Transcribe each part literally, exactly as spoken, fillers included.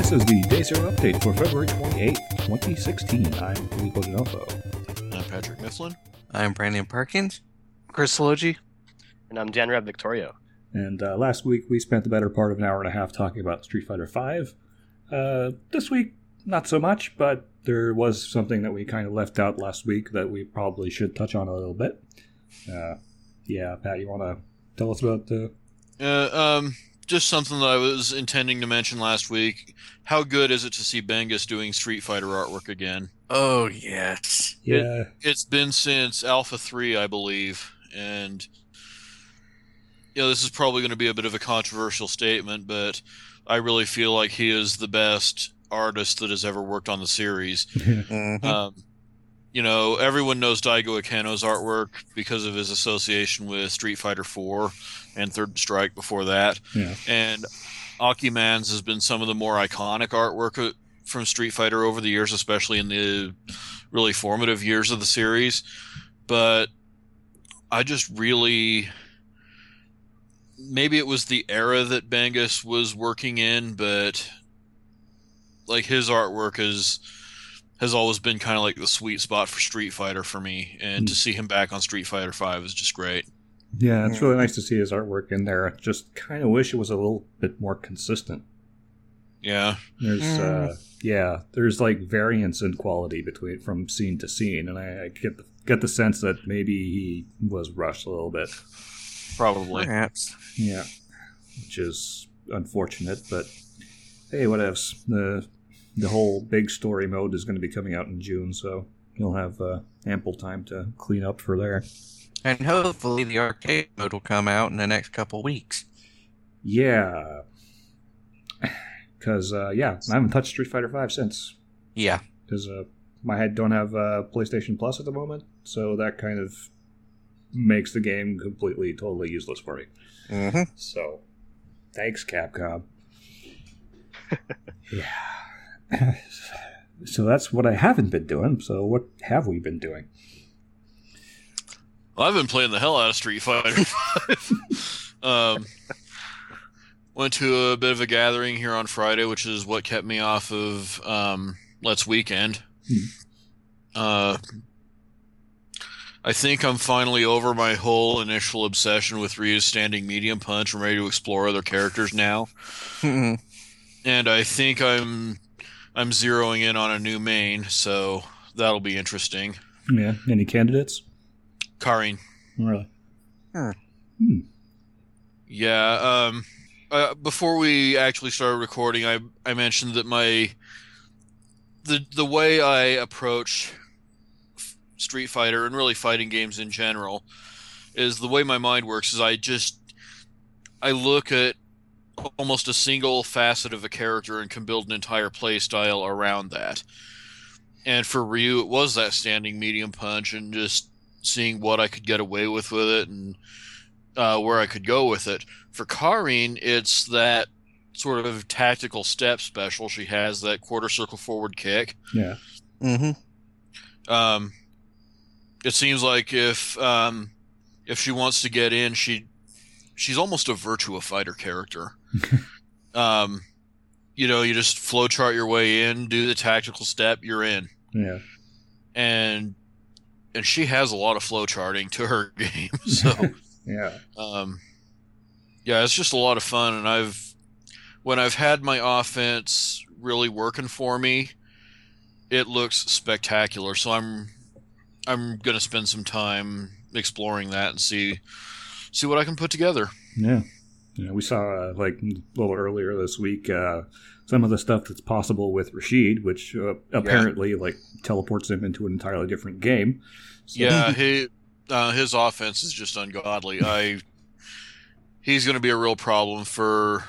This is the Day Zero update for February twenty-eighth, twenty sixteen. I'm Filippo D'Onofrio. I'm Patrick Mifflin. I'm Brandon Perkins. Chris Logi. And I'm Janrab Victorio. And uh, last week we spent the better part of an hour and a half talking about Street Fighter five. Uh, this week, not so much, but there was something that we kind of left out last week that we probably should touch on a little bit. Uh, yeah, Pat, you want to tell us about the... Uh, um, just something that I was intending to mention last week. How good is it to see Bengus doing Street Fighter artwork again? Oh, yes. Yeah. It, it's been since Alpha three, I believe, and you know, this is probably going to be a bit of a controversial statement, but I really feel like he is the best artist that has ever worked on the series. Mhm. Um, you know, everyone knows Daigo Ikeno's artwork because of his association with Street Fighter four and Third Strike before that. Yeah. And Akiman's has been some of the more iconic artwork from Street Fighter over the years, especially in the really formative years of the series. But I just really... Maybe it was the era that Bengus was working in, but like his artwork is... has always been kind of like the sweet spot for Street Fighter for me, and Mm. to see him back on Street Fighter five is just great. Yeah, it's really nice to see his artwork in there. I just kind of wish it was a little bit more consistent. Yeah. There's, Mm. uh, yeah, there's like variance in quality between from scene to scene, and I, I get the, get the sense that maybe he was rushed a little bit. Probably. Perhaps. Yeah, which is unfortunate, but hey, whatevs. The the whole big story mode is going to be coming out in June, so you'll have uh, ample time to clean up for there. And hopefully the arcade mode will come out in the next couple weeks. Yeah, because uh, yeah, I haven't touched Street Fighter five since. Yeah. Because uh, my head don't have uh, PlayStation Plus at the moment, so that kind of makes the game completely, totally useless for me. Mm-hmm. So, thanks, Capcom. Yeah. So that's what I haven't been doing. So what have we been doing? Well, I've been playing the hell out of Street Fighter five. um, went to a bit of a gathering here on Friday, which is what kept me off of um, Let's Weekend. Hmm. Uh, I think I'm finally over my whole initial obsession with Ryu's standing medium punch. I'm ready to explore other characters now. Mm-hmm. And I think I'm I'm zeroing in on a new main, so that'll be interesting. Yeah. Any candidates? Karin. Really? Hmm. Hmm. Yeah, um, uh, before we actually started recording, I I mentioned that my the the way I approach f- Street Fighter and really fighting games in general is the way my mind works is I just I look at almost a single facet of a character and can build an entire play style around that. And for Ryu, it was that standing medium punch and just seeing what I could get away with with it and uh, where I could go with it. For Karin, it's that sort of tactical step special. She has that quarter circle forward kick. Yeah. Mm-hmm. Um, it seems like if um, if she wants to get in, she she's almost a Virtua Fighter character. um, you know, you just flowchart your way in, do the tactical step, you're in. Yeah. And and she has a lot of flowcharting to her game. So Yeah. um, yeah, it's just a lot of fun. And I've when I've had my offense really working for me, it looks spectacular. So I'm I'm gonna spend some time exploring that and see see what I can put together. Yeah. Yeah. We saw, uh, like, a little earlier this week, uh, some of the stuff that's possible with Rashid, which uh, apparently, like, teleports him into an entirely different game. So, Yeah, he, uh, his offense is just ungodly. I he's going to be a real problem for,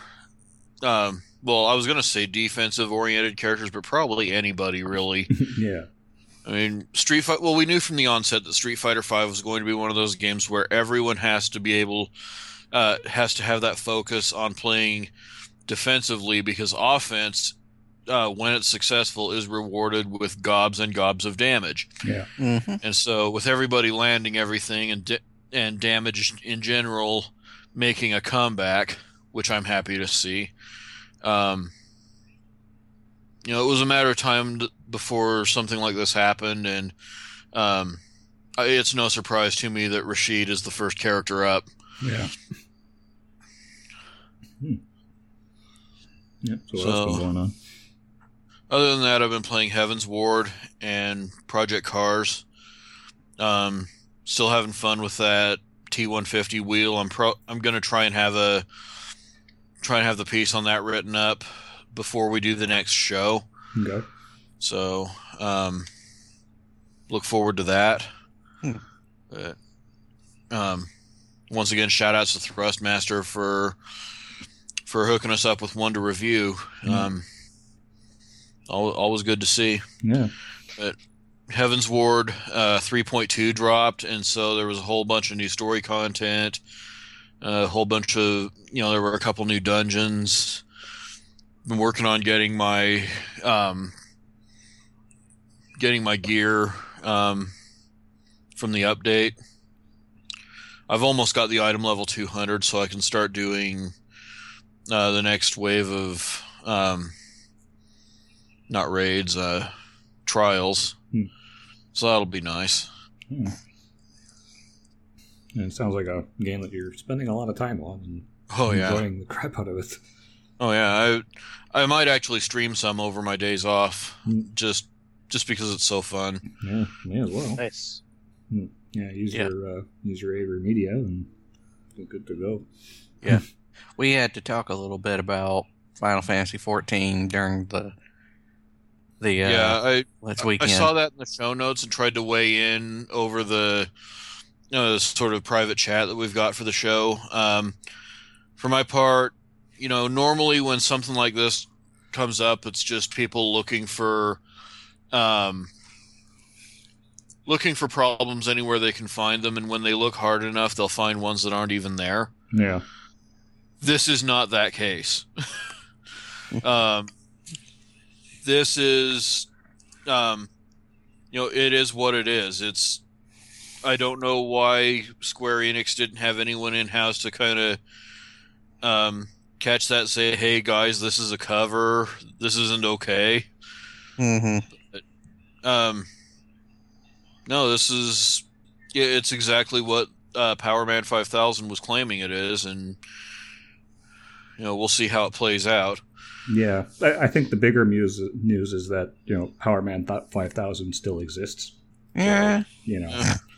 um, well, I was going to say defensive-oriented characters, but probably anybody, really. yeah. I mean, Street Fighter. Well, we knew from the onset that Street Fighter five was going to be one of those games where everyone has to be able, uh, has to have that focus on playing defensively because offense, uh, when it's successful, is rewarded with gobs and gobs of damage. Yeah. Mm-hmm. And so, with everybody landing everything and da- and damage in general making a comeback, which I'm happy to see, um, you know, it was a matter of time d- before something like this happened, and um, I- it's no surprise to me that Rashid is the first character up. Yeah. Hmm. Yep. So what So- else been going on? Other than that, I've been playing Heaven's Ward and Project Cars. Um, still having fun with that T one fifty wheel. I'm pro. I'm gonna try and have a try and have the piece on that written up before we do the next show. Okay. So, um, look forward to that. Hmm. But, um, once again, shout outs to Thrustmaster for for hooking us up with one to review. Hmm. Um, al- always good to see. Yeah. Heaven's Ward uh, three point two dropped, and so there was a whole bunch of new story content, a whole bunch of, you know, there were a couple new dungeons. Been working on getting my um, getting my gear um, from the update. I've almost got the item level two hundred, so I can start doing uh, the next wave of um, not raids, uh, trials. Hmm. So that'll be nice. Hmm. And it sounds like a game that you're spending a lot of time on and Oh yeah, enjoying the crap out of it. oh yeah. I I might actually stream some over my days off, Hmm. just just because it's so fun. Yeah, may as well. Nice. Yeah, use Yeah. your uh, use your Avery Media and you're good to go. We had to talk a little bit about Final Fantasy fourteen during the the uh, yeah, I Let's I Weekend. saw that in the show notes and tried to weigh in over the you know, this sort of private chat that we've got for the show. Um, for my part, you know, normally when something like this comes up, it's just people looking for um, looking for problems anywhere they can find them, and when they look hard enough, they'll find ones that aren't even there. Yeah. This is not that case. um, this is, um, you know, it is what it is. It's, I don't know why Square Enix didn't have anyone in house to kind of um, catch that, and say, "Hey guys, this is a cover. This isn't okay." Mm-hmm. Um, no, this is, yeah, it's exactly what uh, Power Man five thousand was claiming it is, and you know, we'll see how it plays out. Yeah. I, I think the bigger news news is that, you know, Power Man five thousand still exists. Yeah. You know.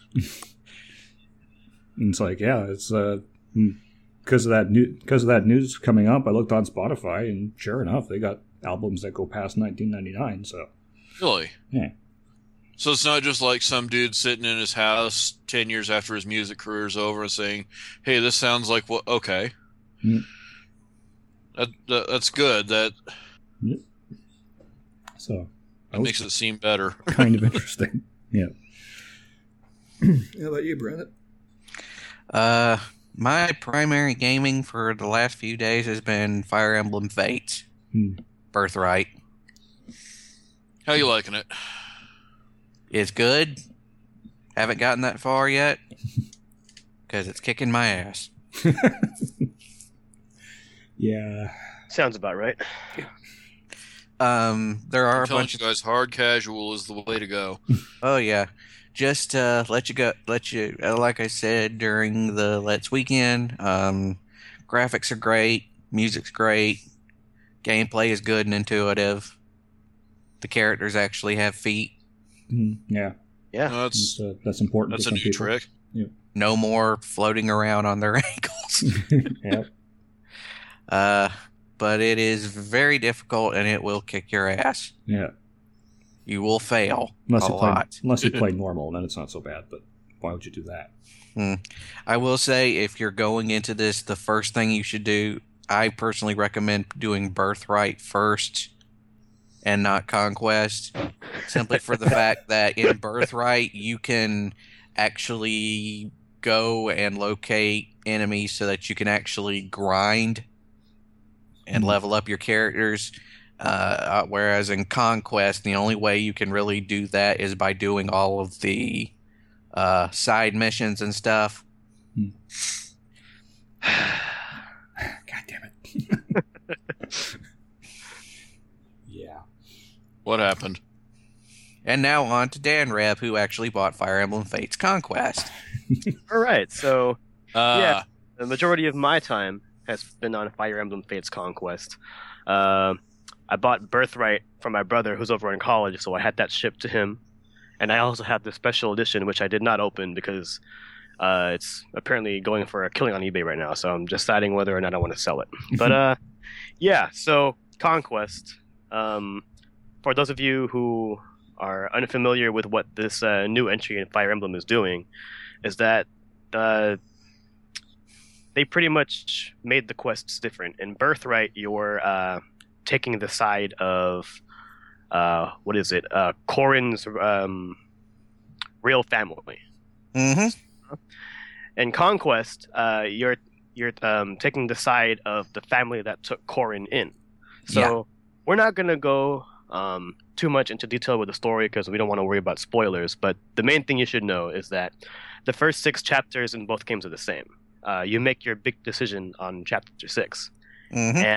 And it's like, yeah, it's uh because of that new because of that news coming up, I looked on Spotify and sure enough, they got albums that go past nineteen ninety-nine, so Really? yeah. So it's not just like some dude sitting in his house ten years after his music career's over and saying, "Hey, this sounds like what?" Okay, Mm. that, that that's good. That, So that makes it seem better. kind of interesting. Yeah. How about you, Brandon? Uh, my primary gaming for the last few days has been Fire Emblem Fates, Hmm. Birthright. How you liking it? It's good. Haven't gotten that far yet because it's kicking my ass. Yeah. Sounds about right. Um, there are I'm a telling bunch you of guys, hard casual is the way to go. oh yeah, just uh, let you go. Let you uh, like I said during the Let's Weekend. Um, graphics are great, music's great, gameplay is good and intuitive. The characters actually have feet. Mm, yeah. Yeah. No, that's That's, uh, that's important that's to a some new people. trick. No more floating around on their ankles. Yeah. Uh, but it is very difficult and it will kick your ass. Yeah. You will fail Unless a you play lot. unless you play normal, then it's not so bad, but why would you do that? I will say, if you're going into this, the first thing you should do, I personally recommend doing Birthright first and not Conquest, simply for the fact that in Birthright, you can actually go and locate enemies so that you can actually grind and Hmm. level up your characters. Uh, whereas in Conquest, the only way you can really do that is by doing all of the uh, side missions and stuff. God damn it. Yeah. What happened? And now on to Dan Reb, who actually bought Fire Emblem Fates Conquest. All right, so Uh, Yeah. the majority of my time has been on Fire Emblem Fates Conquest. Uh, I bought Birthright from my brother who's over in college, so I had that shipped to him. And I also have the special edition, which I did not open because uh, it's apparently going for a killing on eBay right now. So I'm deciding whether or not I want to sell it. But uh, yeah, so Conquest. Um, for those of you who are unfamiliar with what this uh, new entry in Fire Emblem is doing, is that uh, they pretty much made the quests different. In Birthright, you're uh, taking the side of uh, what is it? Uh, Corrin's um, real family. Mm-hmm. In Conquest, uh, you're you're um, taking the side of the family that took Corrin in. So Yeah. we're not gonna go um, too much into detail with the story because we don't want to worry about spoilers. But the main thing you should know is that the first six chapters in both games are the same. Uh, you make your big decision on chapter six, Mm-hmm. and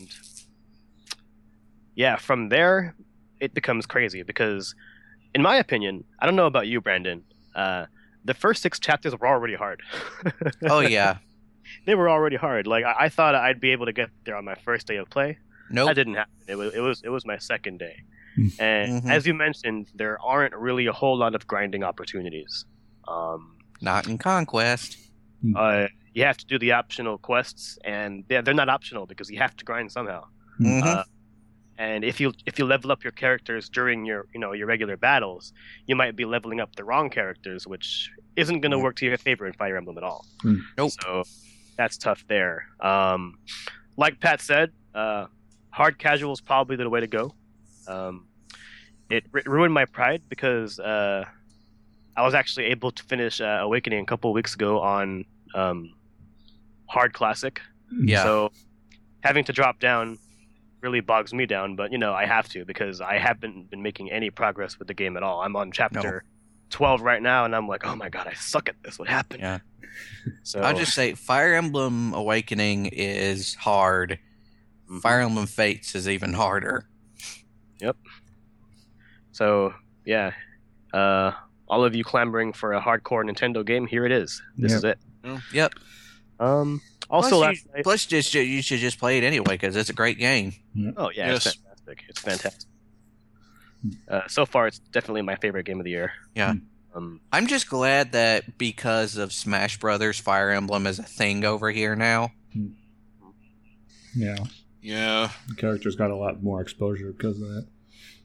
yeah, from there it becomes crazy because, in my opinion, I don't know about you, Brandon. Uh, the first six chapters were already hard. Oh, yeah. They were already hard. Like I, I thought I'd be able to get there on my first day of play. Nope. That didn't happen. It was it was it was my second day. Hmm. And Mhm. as you mentioned, there aren't really a whole lot of grinding opportunities. Um, Not in Conquest. uh, you have to do the optional quests, and they're, they're not optional because you have to grind somehow. Mhm. Uh, and if you if you level up your characters during your you know your regular battles, you might be leveling up the wrong characters, which isn't going to work to your favor in Fire Emblem at all. Hmm. Nope. So that's tough there. Um, like Pat said, uh, hard casual is probably the way to go. Um, it ru- ruined my pride because uh, I was actually able to finish uh, Awakening a couple of weeks ago on um, hard classic. Yeah. So having to drop down really bogs me down, but you know I have to because I haven't been making any progress with the game at all. I'm on chapter twelve right now, and I'm like, oh my god, I suck at this. What happened? Yeah. So I'll just say Fire Emblem Awakening is hard. Mhm. Fire Emblem Fates is even harder. So yeah, uh, all of you clamoring for a hardcore Nintendo game, here it is. This Yep. is it. Yep. Um. Also, plus, last you, night. plus just you should just play it anyway because it's a great game. Oh yeah, Yes. it's fantastic. It's fantastic. Uh, so far, it's definitely my favorite game of the year. Yeah. Um. I'm just glad that because of Smash Brothers, Fire Emblem is a thing over here now. Yeah, Yeah. the characters got a lot more exposure because of that.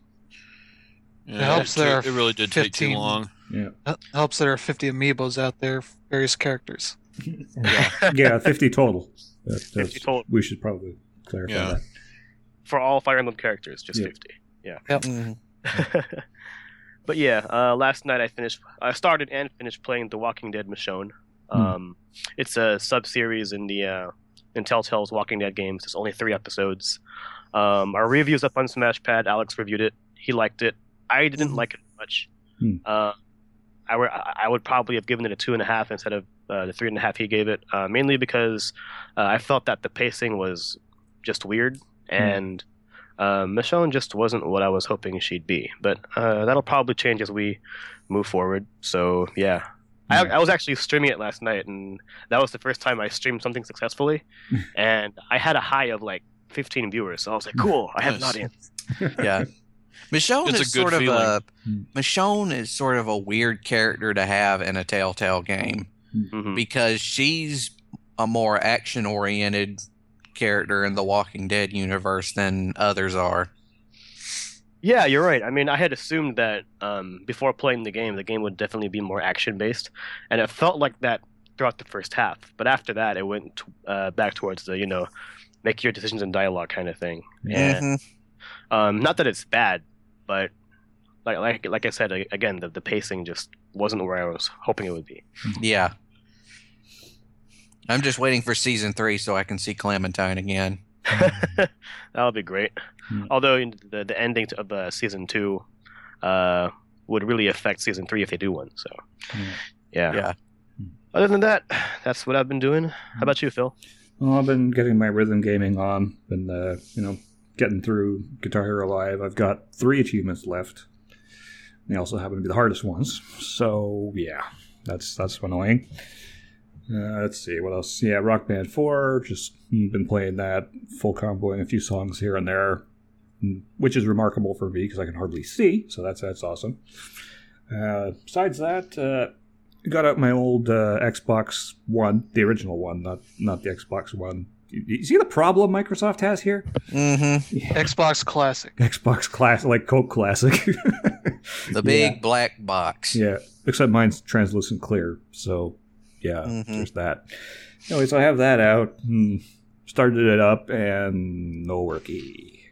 yeah It helps it, there it really did take too fifteen long. Yeah, It helps there are fifty amiibos out there, for various characters. yeah, fifty total. That, that's, fifty total. We should probably clarify Yeah. that. For all Fire Emblem characters, just Yeah. fifty. Mhm. But yeah, uh, last night I finished. I started and finished playing The Walking Dead Michonne. Hmm. Um, It's a sub series in the uh, in Telltale's Walking Dead games. It's only three episodes. Um, our review's up on Smashpad. Alex reviewed it. He liked it. I didn't Mhm. like it much. Hmm. Uh, I, were, I would probably have given it a two and a half instead of uh, the three and a half he gave it. Uh, mainly because uh, I felt that the pacing was just weird and. Uh, Michonne just wasn't what I was hoping she'd be, but uh, that'll probably change as we move forward. So yeah, I, I was actually streaming it last night, and that was the first time I streamed something successfully, and I had a high of like fifteen viewers. So I was like, "Cool, I have an Nice. audience." Yeah. Michonne It's a is good sort of feeling. a Hmm. Michonne is sort of a weird character to have in a Telltale game Mhm. because she's a more action oriented character in the Walking Dead universe than others are. Yeah, you're right. I mean, I had assumed that um, before playing the game, the game would definitely be more action based, and it felt like that throughout the first half. But after that, it went t- uh, back towards the you know, make your decisions in dialogue kind of thing. And Mhm. Um, not that it's bad, but like like like I said a- again, the, the pacing just wasn't where I was hoping it would be. Yeah. I'm just waiting for season three so I can see Clementine again. That would be great. Mm. Although the the ending to, of uh, season two uh, would really affect season three if they do one. So Yeah. yeah. Yeah. Other than that, that's what I've been doing. How about you, Phil? Well, I've been getting my rhythm gaming on, been uh, you know getting through Guitar Hero Live. I've got three achievements left. They also happen to be the hardest ones. So, yeah, that's that's annoying. Uh, let's see, what else? Yeah, Rock Band four, just been playing that, full comboing a few songs here and there, which is remarkable for me because I can hardly see, so that's that's awesome. Uh, besides that, uh, got out my old uh, Xbox One, the original one, not not the Xbox One. You see the problem Microsoft has here? Mm-hmm. Yeah. Xbox Classic. Xbox Classic, like Coke Classic. The big Yeah. black box. Yeah, except mine's translucent clear, so yeah, Mhm. there's that. Anyway, so I have that out, hmm, started it up, and no worky.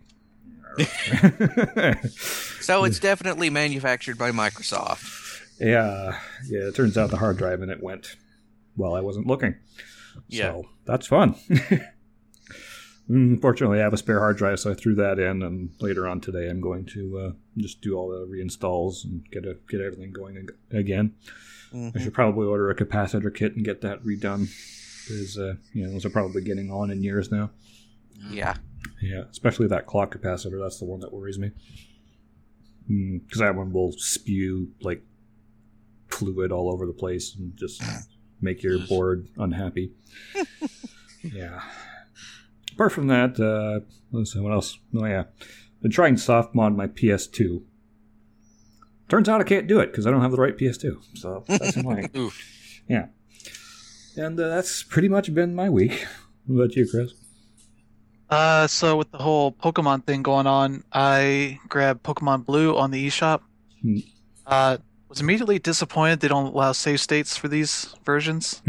So it's definitely manufactured by Microsoft. yeah, yeah, it turns out the hard drive in it went while I wasn't looking. Yeah. So that's fun. Unfortunately, I have a spare hard drive, so I threw that in, and later on today I'm going to uh, just do all the reinstalls and get a, get everything going ag- again. Mhm. I should probably order a capacitor kit and get that redone, because uh, you know, those are probably getting on in years now. Yeah. Yeah, especially that clock capacitor. That's the one that worries me. Because that one will spew like fluid all over the place and just make your board unhappy. Yeah. Apart from that, uh, let's see, what else? Oh, yeah. Been trying soft mod my P S two. Turns out I can't do it because I don't have the right P S two. So that's annoying. Ooh. Yeah. And uh, that's pretty much been my week. What about you, Chris? Uh, so with the whole Pokemon thing going on, I grabbed Pokemon Blue on the eShop. Hmm. Uh, was immediately disappointed they don't allow save states for these versions.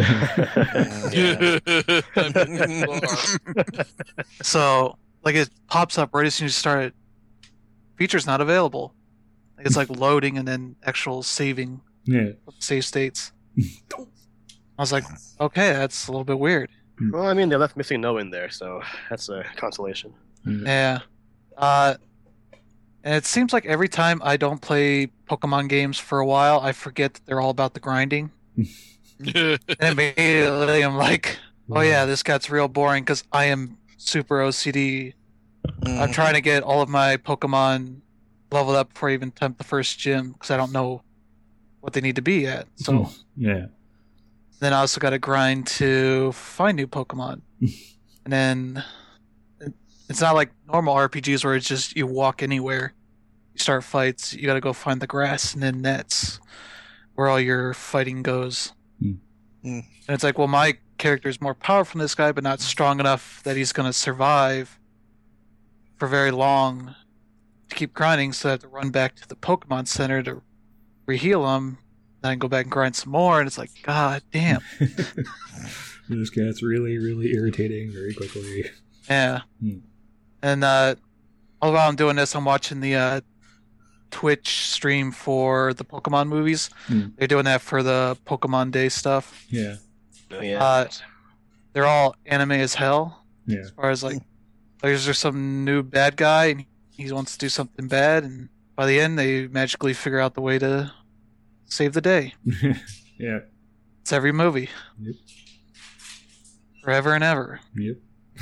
Yeah. I bet you are. So, like, it pops up right as soon as you start it. Feature's not available. Like, it's like loading and then actual saving Yeah. save states. I was like, okay, that's a little bit weird. Well, I mean, they left Missing No in there, so that's a consolation. Yeah. Uh, and it seems like every time I don't play Pokemon games for a while, I forget that they're all about the grinding. And immediately I'm like, oh yeah, this gets real boring because I am super O C D. I'm Mhm. trying to get all of my Pokemon leveled up before I even attempt the first gym because I don't know what they need to be yet. So Yeah. then I also got to grind to find new Pokemon. And then it- it's not like normal R P Gs where it's just you walk anywhere, you start fights, you got to go find the grass, and then that's where all your fighting goes. Hmm. Hmm. And it's like, well, my character is more powerful than this guy, but not strong enough that he's going to survive for very long to keep grinding, so I have to run back to the Pokemon Center to reheal him, then go back and grind some more, and it's like, god damn. This gets really, really irritating very quickly. Yeah. Hmm. And uh, all while I'm doing this, I'm watching the uh, Twitch stream for the Pokemon movies. Hmm. They're doing that for the Pokemon Day stuff. Yeah. Oh, yeah. Uh, they're all anime as hell. Yeah. As far as like, there's just some new bad guy, and he wants to do something bad, and by the end, they magically figure out the way to save the day. Yeah. It's every movie. Yep. Forever and ever. Yep.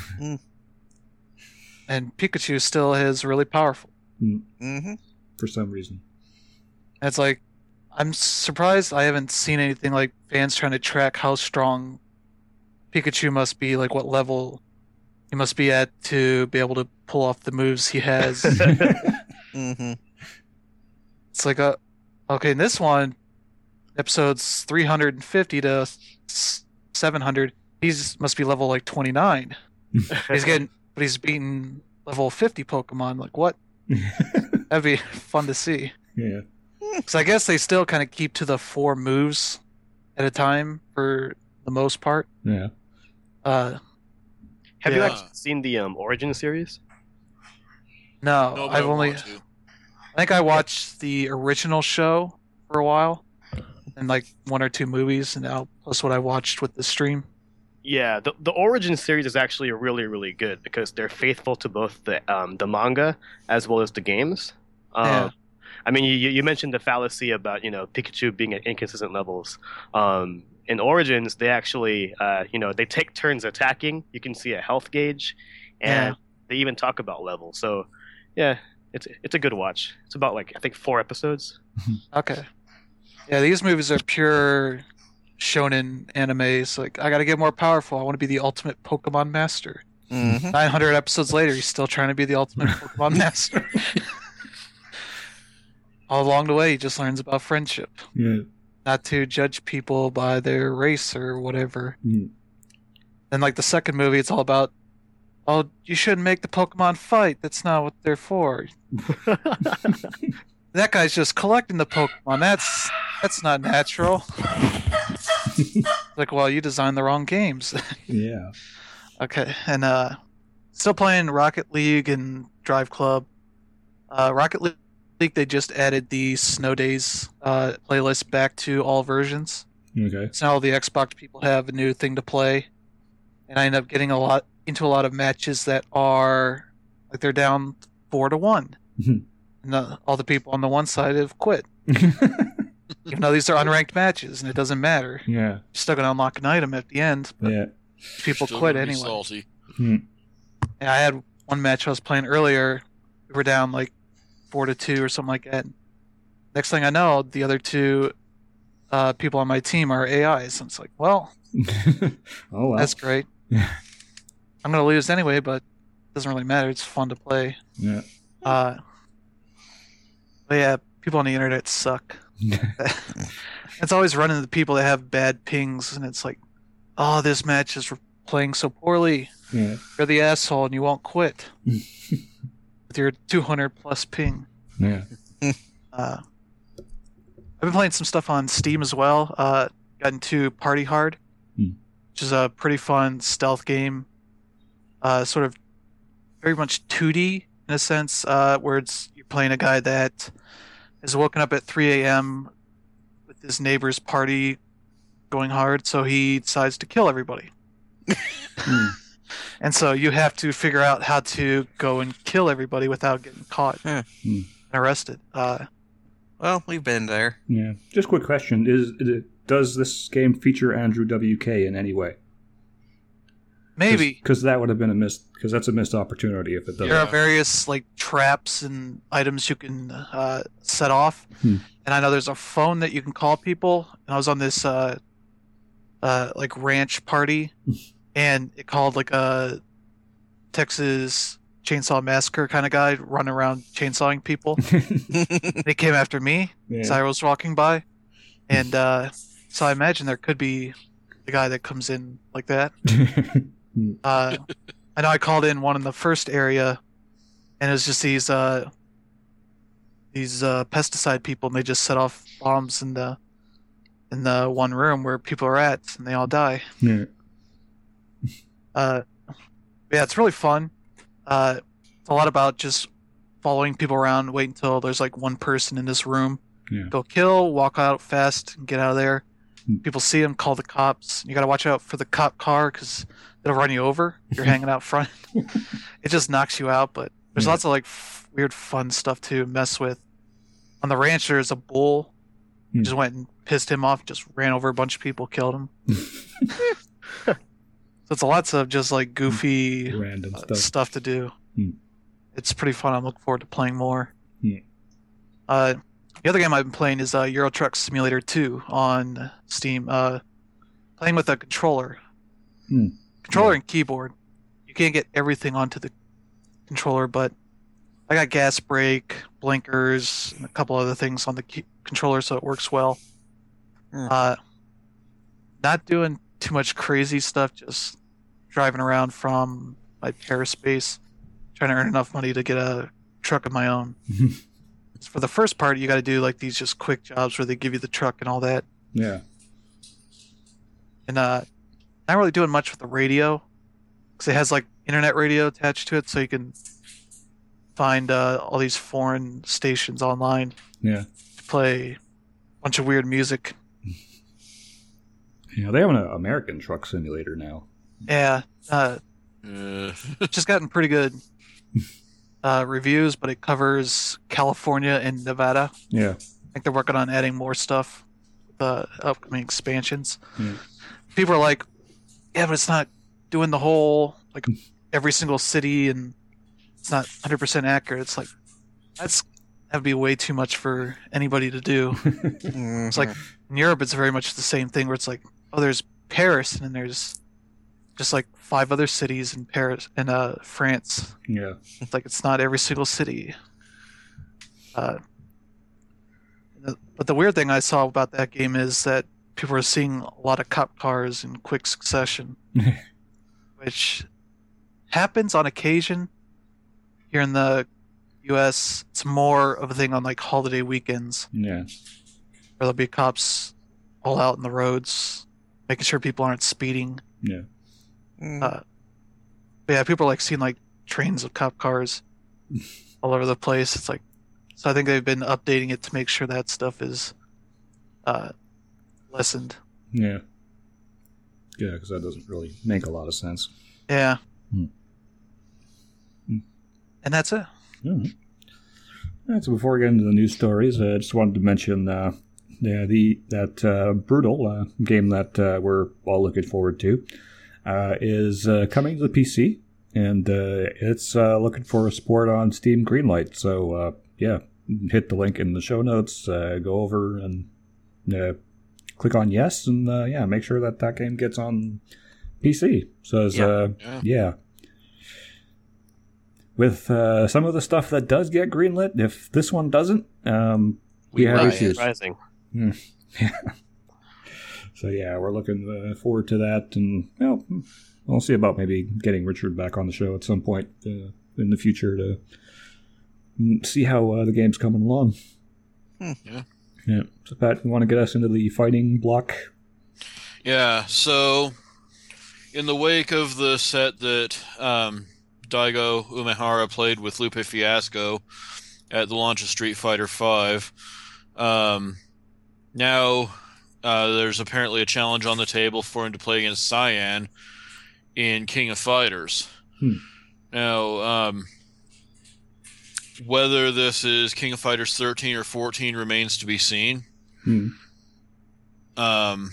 And Pikachu still is really powerful. Mhm. For some reason. And it's like, I'm surprised I haven't seen anything like fans trying to track how strong Pikachu must be, like what level he must be at to be able to pull off the moves he has. Mhm. It's like, a, okay, in this one, episodes three hundred fifty to s- seven hundred, he's must be level like twenty-nine. He's getting, but he's beating level fifty Pokemon. Like, what? That'd be fun to see. Yeah. Because I guess they still kind of keep to the four moves at a time for the most part. Yeah. Uh, Have you yeah. actually seen the um, Origin series? no, No, but I've I only. want to. I think I watched the original show for a while, and like one or two movies, and now plus what I watched with the stream. Yeah, the the Origin series is actually really really good because they're faithful to both the um, the manga as well as the games. Um, Yeah. I mean, you you mentioned the fallacy about you know Pikachu being at inconsistent levels. Um, in Origins, they actually uh, you know they take turns attacking. You can see a health gauge, and they even talk about level. So, yeah, it's it's a good watch. It's about like I think four episodes. Okay. Yeah, these movies are pure shonen animes. Like, I gotta get more powerful. I want to be the ultimate Pokemon master. Mhm. nine hundred episodes later, he's still trying to be the ultimate Pokemon master. All along the way, he just learns about friendship. Yeah. Not to judge people by their race or whatever. Mm. And like the second movie, it's all about, oh, you shouldn't make the Pokemon fight. That's not what they're for. That guy's just collecting the Pokemon. That's that's not natural. Like, well, you designed the wrong games. Yeah. Okay, and uh, still playing Rocket League and Drive Club. Uh, Rocket League, they just added the Snow Days uh, playlist back to all versions. Okay. So now all the Xbox people have a new thing to play, and I end up getting a lot into a lot of matches that are like they're down four to one, Mhm. and the, all the people on the one side have quit. Even though these are unranked matches, and it doesn't matter, Yeah. you're still gonna unlock an item at the end. But Yeah. people Still quit gonna be anyway. Salty. And I had one match I was playing earlier. We were down like four to two or something like that. Next thing I know, the other two uh, people on my team are A Is. And it's like, well, Oh well. that's great. Yeah. I'm gonna lose anyway, but it doesn't really matter. It's fun to play. Yeah. Uh, but yeah, people on the internet suck. It's always running into people that have bad pings, and it's like, oh, this match is playing so poorly. Yeah. You're the asshole, and you won't quit with your two hundred plus ping. Yeah. Uh, I've been playing some stuff on Steam as well. Uh, got into Party Hard, Hmm. which is a pretty fun stealth game. Uh, sort of very much two D in a sense, uh, where it's you're playing a guy that is woken up at three a.m. with his neighbor's party going hard, so he decides to kill everybody. Hmm. And so you have to figure out how to go and kill everybody without getting caught Yeah. Hmm. and arrested. Uh, Well, we've been there. Yeah. Just a quick question: Is it, does this game feature Andrew W K in any way? maybe. Because that would have been a missed. Because that's a missed opportunity if it doesn't. There are various like traps and items you can uh, set off, Hmm. and I know there's a phone that you can call people. And I was on this uh, uh, like ranch party, and it called like a Texas Chainsaw Massacre kind of guy running around chainsawing people. They came after me as I Yeah. was walking by, and uh, so I imagine there could be a guy that comes in like that. Uh, I know I called in one in the first area, and it was just these uh, these uh, pesticide people, and they just set off bombs in the in the one room where people are at, and they all die. Yeah. Uh, yeah, it's really fun. Uh, it's a lot about just following people around, wait until there's like one person in this room, Yeah. go kill, walk out fast, and get out of there. Hmm. People see them, call the cops. You got to watch out for the cop car because it'll run you over if you're hanging out front. It just knocks you out, but there's Yeah. lots of like f- weird fun stuff to mess with. On the ranch, there's a bull. Hmm. Just went and pissed him off, just ran over a bunch of people, killed him. So it's lots of just like goofy Random uh, stuff. stuff to do. Hmm. It's pretty fun. I'm looking forward to playing more. Hmm. Uh, the other game I've been playing is uh, Euro Truck Simulator two on Steam. Uh, playing with a controller, Hmm. controller Yeah. and keyboard. You can't get everything onto the controller, but I got gas brake, blinkers, and a couple other things on the key- controller, so it works well. Hmm. Uh, not doing too much crazy stuff, just driving around from my Paris base, trying to earn enough money to get a truck of my own. For the first part, you got to do like these just quick jobs where they give you the truck and all that. Yeah. And uh, not really doing much with the radio because it has like internet radio attached to it, so you can find uh, all these foreign stations online Yeah. to play a bunch of weird music. Yeah. They have an uh, American truck simulator now. Yeah, uh, Uh, just gotten pretty good uh, reviews, but it covers California and Nevada. Yeah. I think they're working on adding more stuff with the upcoming expansions. Yeah. People are like, yeah, but it's not doing the whole, like, every single city and it's not one hundred percent accurate. It's like that's that would be way too much for anybody to do. Mhm. It's like in Europe, it's very much the same thing where it's like, oh, there's Paris, and then there's just like five other cities in Paris in uh, France. Yeah. It's like it's not every single city. Uh, the- but the weird thing I saw about that game is that people are seeing a lot of cop cars in quick succession, which happens on occasion. Here in the U S, it's more of a thing on like holiday weekends, Yeah. where there'll be cops all out in the roads, making sure people aren't speeding. Yeah. Mm. Uh, but yeah, people are like seeing like trains of cop cars all over the place. It's like, so I think they've been updating it to make sure that stuff is uh, lessened. Yeah. Yeah, because that doesn't really make a lot of sense. Yeah. Hmm. Hmm. And that's it. All right. All right, so before we get into the news stories, I just wanted to mention uh, yeah, the that uh, Brutal uh, game that uh, we're all looking forward to uh, is uh, coming to the P C, and uh, it's uh, looking for support on Steam Greenlight. So, uh, yeah, hit the link in the show notes, uh, go over and uh, click on yes, and uh, yeah, make sure that that game gets on P C. So, as, Yeah. uh, Yeah. yeah. With uh, some of the stuff that does get greenlit, if this one doesn't, um, we, We have buy it. issues. Surprising. So yeah, we're looking uh, forward to that, and well, we'll see about maybe getting Richard back on the show at some point uh, in the future to mm, see how uh, the game's coming along. Hmm. Yeah. Yeah. So Pat, you want to get us into the fighting block? Yeah, so in the wake of the set that um, Daigo Umehara played with Lupe Fiasco at the launch of Street Fighter five, um, now uh, there's apparently a challenge on the table for him to play against Cyan in King of Fighters. Hmm. Now, um, whether this is King of Fighters thirteen or fourteen remains to be seen. Hmm. Um,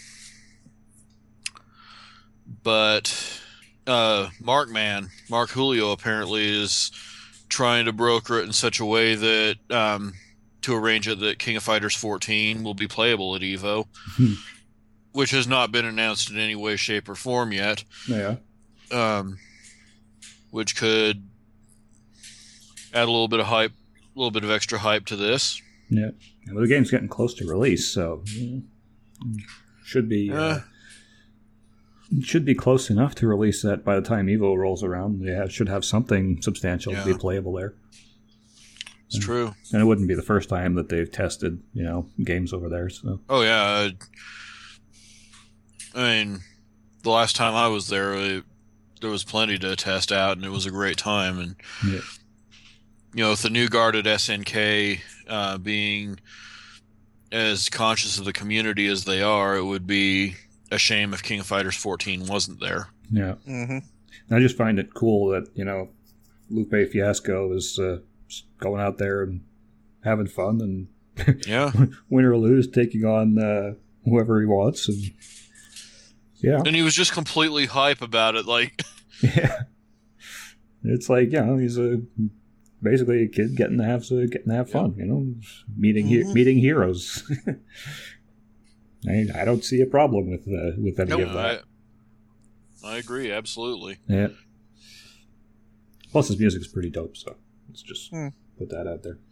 but uh, Mark Man, Mark Julio apparently is trying to broker it in such a way that um, to arrange it that King of Fighters fourteen will be playable at Evo, Hmm. which has not been announced in any way, shape, or form yet. Yeah. Um, which could add a little bit of hype, a little bit of extra hype to this. Yeah. Well, the game's getting close to release, so yeah, should be uh, Uh. should be close enough to release that by the time Evo rolls around. They have, should have something substantial to Yeah. be playable there. It's true. And it wouldn't be the first time that they've tested, you know, games over there. So Oh yeah, uh, I mean, the last time I was there, it, there was plenty to test out, and it was a great time. And yeah, you know, with the new guard at S N K uh, being as conscious of the community as they are, it would be a shame if King of Fighters fourteen wasn't there. yeah. Mm-hmm. I just find it cool that, you know, Lupe Fiasco is uh, going out there and having fun, and Yeah, win or lose, taking on uh, whoever he wants, and yeah, and he was just completely hype about it. Like, yeah. It's like, you know, he's a basically a kid getting to have so getting to have fun, you know, meeting he- Mhm. meeting heroes. I, I don't see a problem with uh, with any no, of that. I, I agree absolutely. Yeah. Plus, his music's pretty dope, so let's just Hmm. put that out there.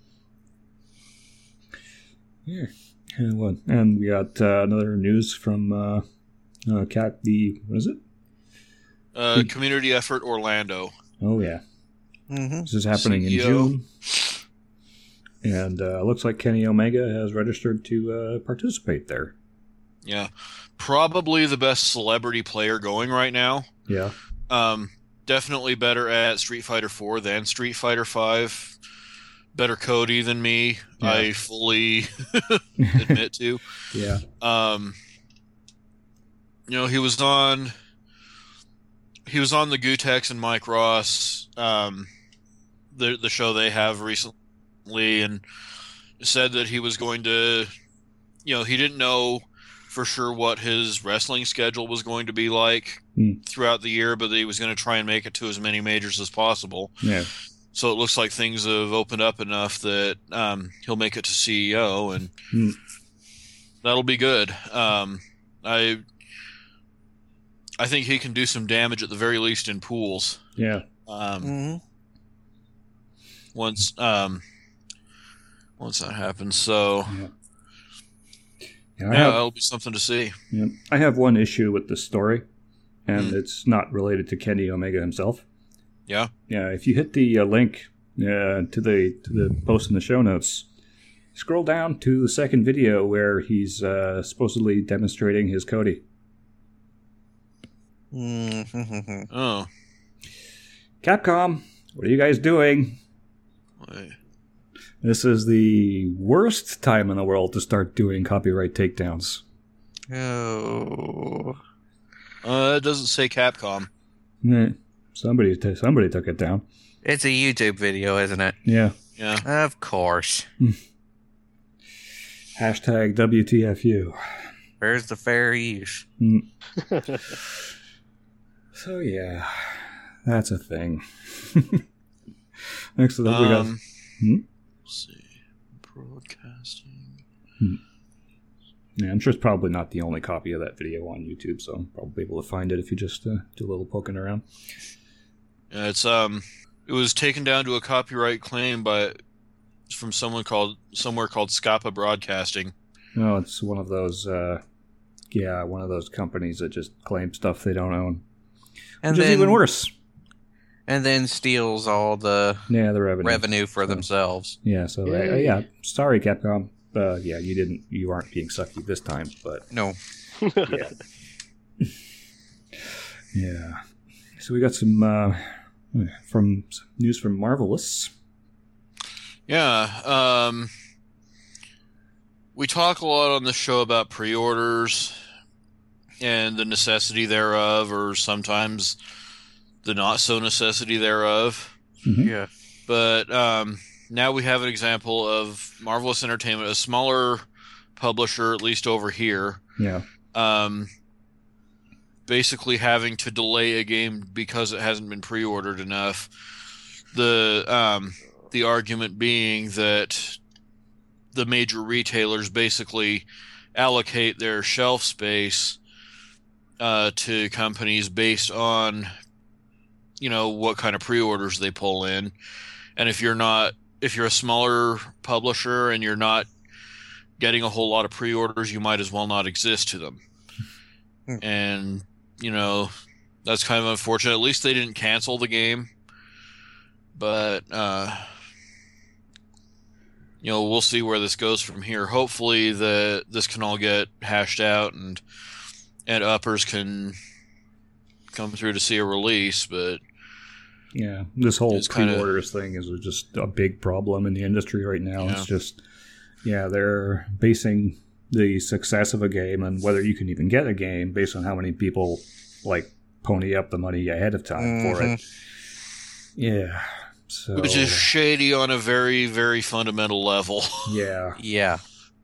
Yeah. And, what, and we got uh, another news from uh, uh, Cat the what is it? Uh, community effort Orlando. Oh yeah, Mm-hmm. this is happening C E O. in June, and uh, looks like Kenny Omega has registered to uh, participate there. Yeah, probably the best celebrity player going right now. Yeah, Um, definitely better at Street Fighter four than Street Fighter five. Better Cody than me. Yeah. I fully admit to. yeah, Um, you know, he was on. He was on the Gutex and Mike Ross, um, the the show they have recently, and said that he was going to. You know, he didn't know for sure what his wrestling schedule was going to be like Hmm. throughout the year, but that he was going to try and make it to as many majors as possible. yeah, So it looks like things have opened up enough that um, he'll make it to C E O, and Hmm. that'll be good. Um, I I think he can do some damage at the very least in pools. Yeah. Um, hmm once um, once that happens, so Yeah. Yeah, I yeah, have that'll be something to see. yeah, I have one issue with the story, and Hmm. it's not related to Kenny Omega himself. Yeah. Yeah, if you hit the uh, link uh, to the to the post in the show notes, scroll down to the second video where he's uh, supposedly demonstrating his Cody. hmm Oh, Capcom, what are you guys doing? wait. This is the worst time in the world to start doing copyright takedowns. Oh. Uh, it doesn't say Capcom. Eh, somebody, t- somebody took it down. It's a YouTube video, isn't it? Yeah. Yeah. Of course. Hashtag W T F U. Where's the fair use? Mm. So yeah, that's a thing. Next up, we got Um, Hmm? let's see. Broadcasting. yeah. I'm sure it's probably not the only copy of that video on YouTube, so I'm probably able to find it if you just uh, do a little poking around. Yeah, it's um, it was taken down to a copyright claim by from someone called somewhere called Scapa Broadcasting. No, it's one of those. Uh, yeah, one of those companies that just claim stuff they don't own, And which then, is even worse. And then steals all the Yeah, the revenue. revenue for So- themselves. Yeah, so uh, Yay. yeah, sorry, Capcom. Uh, yeah, you didn't. You aren't being sucky this time, but No. yeah. Yeah. So we got some uh, from some news from Marvelous. Yeah. Um, we talk a lot on the show about pre-orders and the necessity thereof, or sometimes the not so necessity thereof. Mhm. Yeah. But um, now we have an example of Marvelous Entertainment, a smaller publisher, at least over here, Yeah. um, basically having to delay a game because it hasn't been pre-ordered enough. The um, the argument being that the major retailers basically allocate their shelf space uh, to companies based on, you know, what kind of pre-orders they pull in. And if you're not, if you're a smaller publisher and you're not getting a whole lot of pre-orders, you might as well not exist to them. Hmm. And, you know, that's kind of unfortunate. At least they didn't cancel the game. But, uh, you know, we'll see where this goes from here. Hopefully that this can all get hashed out and and uppers can come through to see a release, but Yeah. This whole It's kinda- pre-orders thing is just a big problem in the industry right now. Yeah. It's just, yeah, they're basing the success of a game and whether you can even get a game based on how many people like pony up the money ahead of time for it. Yeah. So which is shady on a very, very fundamental level. yeah. Yeah.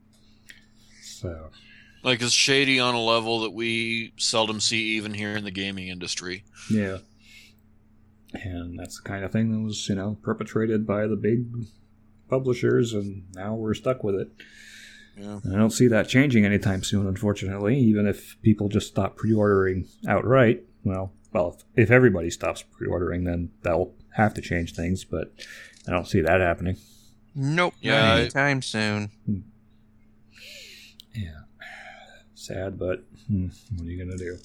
So Like, it's shady on a level that we seldom see even here in the gaming industry. yeah. And that's the kind of thing that was, you know, perpetrated by the big publishers, and now we're stuck with it. Yeah. I don't see that changing anytime soon, unfortunately, even if people just stop pre-ordering outright. Well, well, if, if everybody stops pre-ordering, then that'll have to change things, but I don't see that happening. Nope. Yeah, Not I- anytime soon. Yeah. Sad, but hmm, what are you going to do?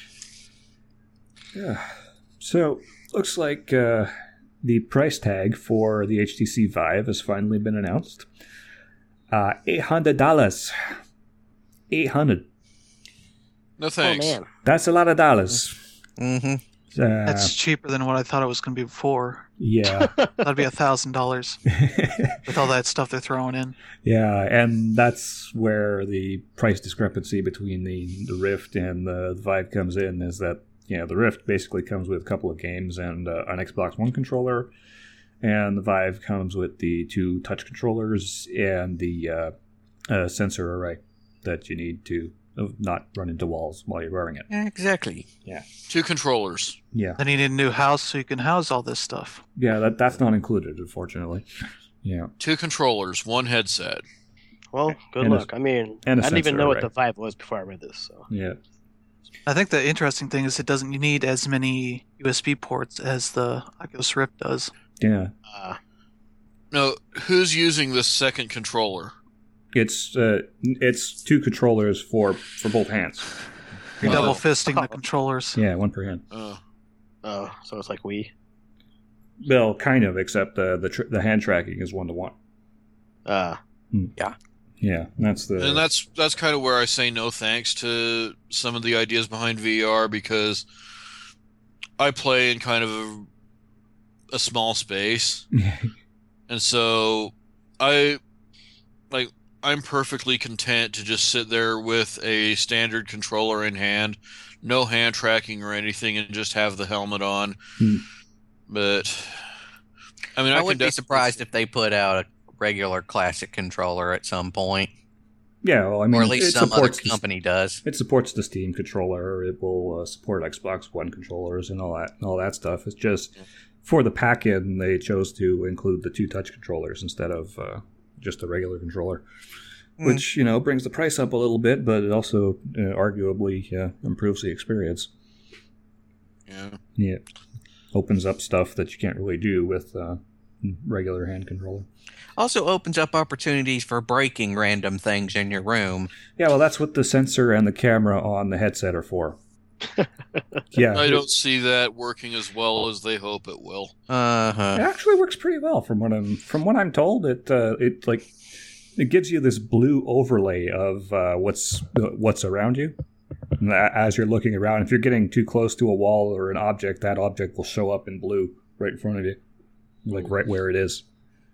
Yeah. So, looks like uh, the price tag for the H T C Vive has finally been announced. Uh, eight hundred dollars. eight hundred dollars. No Oh thanks. man. That's a lot of dollars. Mm-hmm. Uh, That's cheaper than what I thought it was going to be before. yeah. That'd be a thousand dollars with all that stuff they're throwing in. Yeah, and that's where the price discrepancy between the, the Rift and the Vive comes in, is that, you know, the Rift basically comes with a couple of games and uh, an Xbox One controller, and the Vive comes with the two touch controllers and the uh, uh, sensor array that you need to of not run into walls while you're wearing it. Exactly. Two controllers. Yeah, Then you need a new house so you can house all this stuff. yeah, that that's not included, unfortunately. Yeah, Two controllers, one headset. Well, good And a- luck. I mean, I and a didn't even sensor know what array. the Vive was before I read this. So yeah. I think the interesting thing is it doesn't need as many U S B ports as the Oculus Rift does. Yeah, uh, No, who's using this second controller? it's uh, it's two controllers for for both hands. You're Oh. double fisting the Oh. controllers. Yeah, one per hand. Uh, oh, so it's like we. Well, kind of, except the the tr- the hand tracking is one to one. Uh, Yeah, that's the and that's that's kind of where I say no thanks to some of the ideas behind V R, because I play in kind of a, a small space, and so I like I'm perfectly content to just sit there with a standard controller in hand, no hand tracking or anything, and just have the helmet on. Hmm. But I mean, I, I can wouldn't be definitely- surprised if they put out a regular classic controller at some point, yeah. Well, I mean, or at least it some other supports the- company does. It supports the Steam controller. It will uh, support Xbox One controllers and all that, and all that stuff. It's just for the pack-in, they chose to include the two touch controllers instead of uh, just a regular controller, Hmm. which you know brings the price up a little bit, but it also uh, arguably uh, improves the experience. Yeah. Yeah, opens up stuff that you can't really do with uh, regular hand controller. Also opens up opportunities for breaking random things in your room. Yeah, well, that's what the sensor and the camera on the headset are for. Yeah, I it- don't see that working as well as they hope it will. Uh It huh. actually works pretty well from what I'm from what I'm told. It uh, it like it gives you this blue overlay of uh, what's what's around you. And a- as you're looking around, if you're getting too close to a wall or an object, that object will show up in blue right in front of you, like right where it is.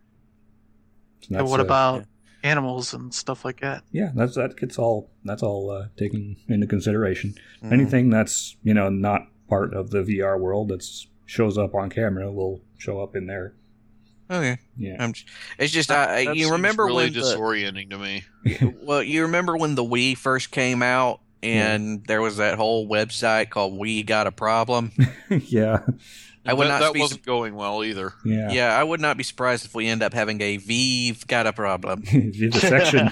So And that's, what uh, about animals and stuff like that? yeah, that's that gets all that's all uh, taken into consideration. Mm. Anything that's you know not part of the V R world that shows up on camera will show up in there. Okay. Yeah. I'm, it's just That- I, that you seems remember really when the, disorienting to me. well you remember when the Wii first came out and there was that whole website called We Got a Problem. yeah. I would that not that be wasn't going well either. Yeah. Yeah, I would not be surprised if we end up having a Vive Got a Problem. the section.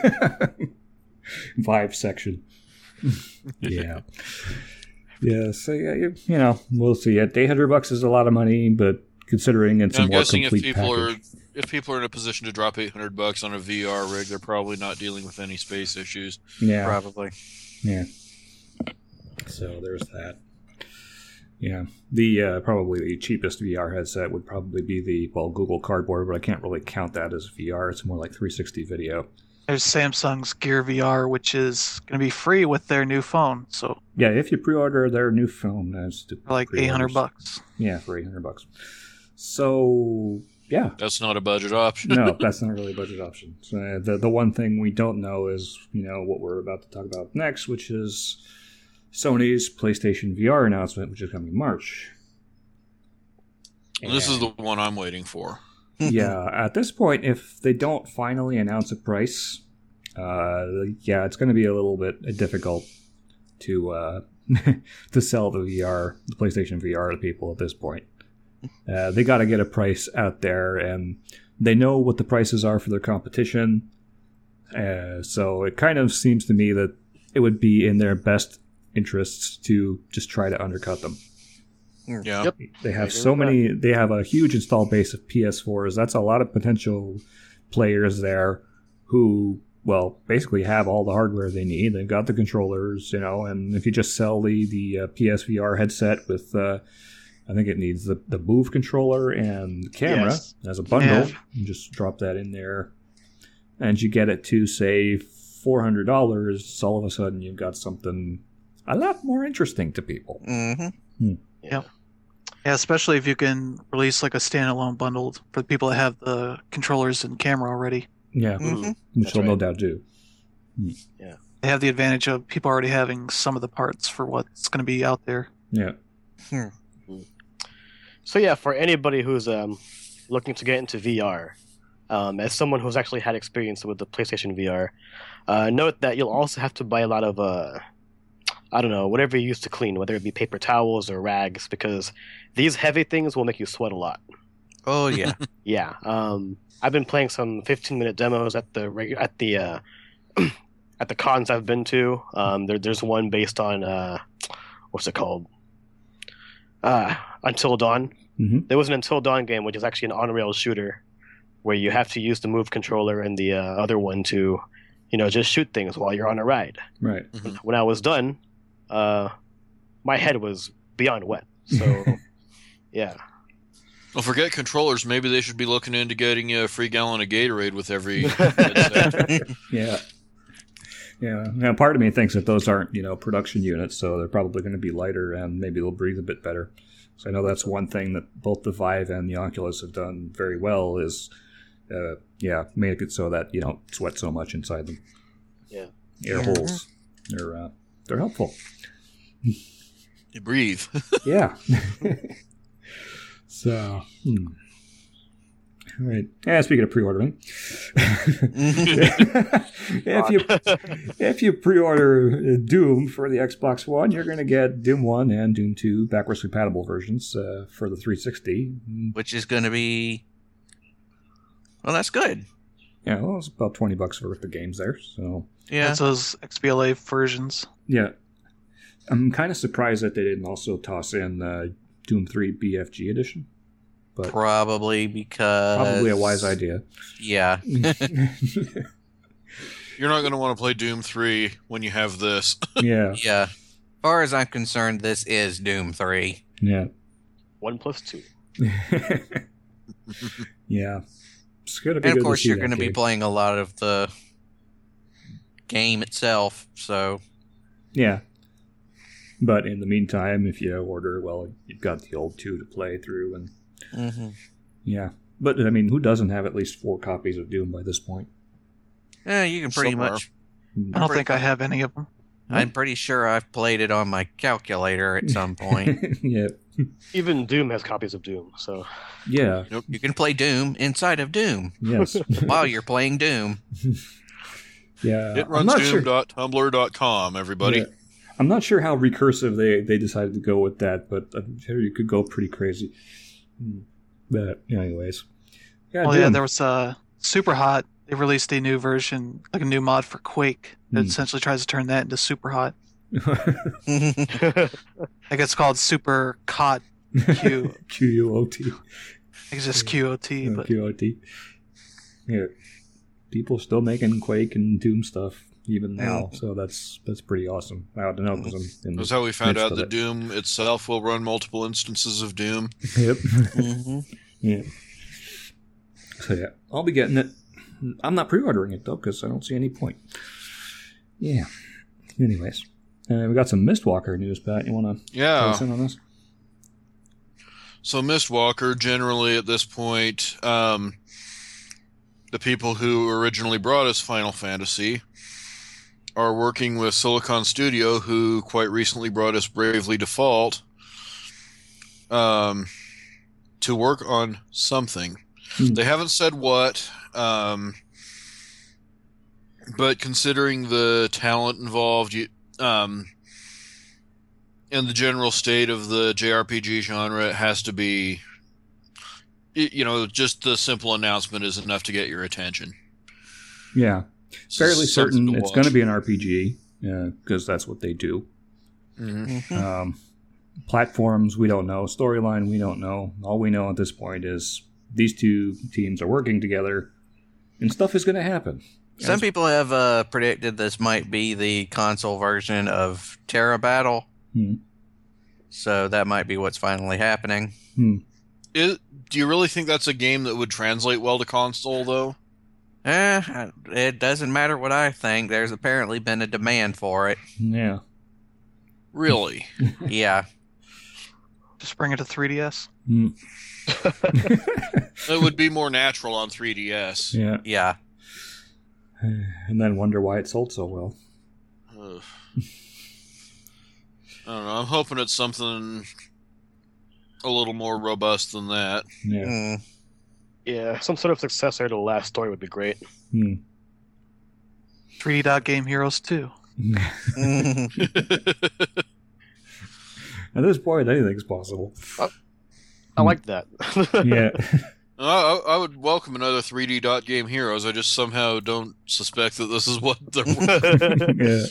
Vibe section. yeah. Yeah, so yeah, you, you know, we'll see. At eight hundred bucks is a lot of money, but considering it's And a I'm more guessing if complete people package. are if people are in a position to drop eight hundred bucks on a V R rig, they're probably not dealing with any space issues. Yeah. Probably. Yeah. So there's that. Yeah. The uh, probably the cheapest V R headset would probably be the well Google Cardboard, but I can't really count that as V R. It's more like three sixty video. There's Samsung's Gear V R, which is going to be free with their new phone, so Yeah, if you pre-order their new phone, that's to for like eight hundred bucks. Yeah, for eight hundred bucks. So yeah, That's not a budget option. no, that's not really a budget option. So, uh, the the one thing we don't know is you know what we're about to talk about next, which is Sony's PlayStation V R announcement, which is coming in March. And this is And- the one I'm waiting for. yeah. At this point, if they don't finally announce a price, uh, yeah, it's going to be a little bit difficult to uh, to sell the V R, the PlayStation V R to people at this point. Uh, they got to get a price out there, and they know what the prices are for their competition. Uh, so it kind of seems to me that it would be in their best interests to just try to undercut them. Yeah. Yep. They I have agree so with that. many. They have a huge install base of P S fours. That's a lot of potential players there who, well, basically have all the hardware they need. They've got the controllers, you know. And if you just sell the the uh, P S V R headset with, uh, I think it needs the the Move controller and the camera Yes. as a bundle. Yeah. You just drop that in there, and you get it to say four hundred dollars. All of a sudden, you've got something a lot more interesting to people. Mm-hmm. Yeah, especially if you can release like a standalone bundle for the people that have the controllers and camera already. Yeah, Mm-hmm. which That's they'll no right. doubt do. They have the advantage of people already having some of the parts for what's going to be out there. Yeah. So yeah, for anybody who's um, looking to get into V R, Um, as someone who's actually had experience with the PlayStation V R, uh, note that you'll also have to buy a lot of, uh, I don't know, whatever you use to clean, whether it be paper towels or rags, because these heavy things will make you sweat a lot. Oh yeah. Yeah. Um, I've been playing some fifteen minute demos at the regu- at the uh, at the cons I've been to. Um, there, there's one based on uh, what's it called? Uh, Until Dawn. Mhm. There was an Until Dawn game, which is actually an on-rail shooter, where you have to use the Move controller and the uh, other one to, you know, just shoot things while you're on a ride. Right. Mhm. When I was done, uh, my head was beyond wet. So, yeah. Well, forget controllers. Maybe they should be looking into getting you a free gallon of Gatorade with every headset. Yeah. Yeah. Now, part of me thinks that those aren't, you know, production units, so they're probably going to be lighter and maybe they'll breathe a bit better. So I know that's one thing that both the Vive and the Oculus have done very well is, uh, yeah, make it so that you don't sweat so much inside them. Yeah. Air holes. They're uh, they're helpful. You breathe. Yeah. So, hmm. All right. Yeah, speaking of pre-ordering, if you if you pre-order Doom for the Xbox One, you're going to get Doom one and Doom two backwards compatible versions uh, for the three sixty. Which is going to be. Well, that's good. Yeah, well, it's about twenty bucks worth of games there. So, Yeah. That's those X B L A versions. yeah. I'm kind of surprised that they didn't also toss in uh, Doom three B F G edition. But Probably because. probably a wise idea. Yeah. You're not going to want to play Doom three when you have this. Yeah. Yeah. As far as I'm concerned, this is Doom three. Yeah. One plus two. Yeah. It's gonna be And good of course, to see you're that going to be game. playing a lot of the game itself. So, Yeah. But in the meantime, if you order, well, you've got the old two to play through, and mhm. yeah. But I mean, who doesn't have at least four copies of Doom by this point? yeah, you can pretty Somewhere. much. I don't think I have any of them. I'm pretty sure I've played it on my calculator at some point. Yeah. Even Doom has copies of Doom, so Yeah. You can play Doom inside of Doom Yes. while you're playing Doom. Yeah. It I'm runs not sure. doom dot tumblr dot com, everybody. Yeah. I'm not sure how recursive they, they decided to go with that, but I'm sure you could go pretty crazy. Hmm. But anyways, yeah, Oh Doom. yeah, there was uh, Super Hot. They released a new version, like a new mod for Quake, that Hmm. essentially tries to turn that into Super Hot. Mhm. Like it's called Super Cot Q. Q U O T. It's just Q O T, Uh, but Q O T. Yeah, people still making Quake and Doom stuff even now, so that's that's pretty awesome. I don't know because I'm in That's the how we found midst out of that it. Doom itself will run multiple instances of Doom. Yep. Mhm. Yeah. So yeah, I'll be getting it. I'm not pre-ordering it though because I don't see any point. Yeah. Anyways, uh, we got some Mistwalker news, Pat. You want to Yeah. tell us in on this? So Mistwalker, generally at this point, um, the people who originally brought us Final Fantasy are working with Silicon Studio, who quite recently brought us Bravely Default, um, to work on something. Hmm. They haven't said what, um, but considering the talent involved, you, um, and the general state of the J R P G genre, it has to be, y- you know, just the simple announcement is enough to get your attention. Yeah, So fairly it's something certain to it's watch. going to be an R P G because that's what they do. Mhm. Mhm. Um, platforms, we don't know. Storyline, we don't know. All we know at this point is these two teams are working together, and stuff is going to happen. Some As- people have uh, predicted this might be the console version of Terra Battle. Hmm. So that might be what's finally happening. Hmm. It, do you really think that's a game that would translate well to console, though? Eh, it doesn't matter what I think. There's apparently been a demand for it. Yeah. Really? Yeah. just bring it to three D S. Hmm. It would be more natural on three D S. Yeah. Yeah. And then wonder why it sold so well. Ugh. I don't know. I'm hoping it's something a little more robust than that. Yeah. Mm. Yeah, some sort of successor to the last story would be great. Hmm. three D Dot Game Heroes two. At this point, anything's possible. I like that. Yeah. I, I would welcome another three D Dot Game Heroes. I just somehow don't suspect that this is what they're. Yeah.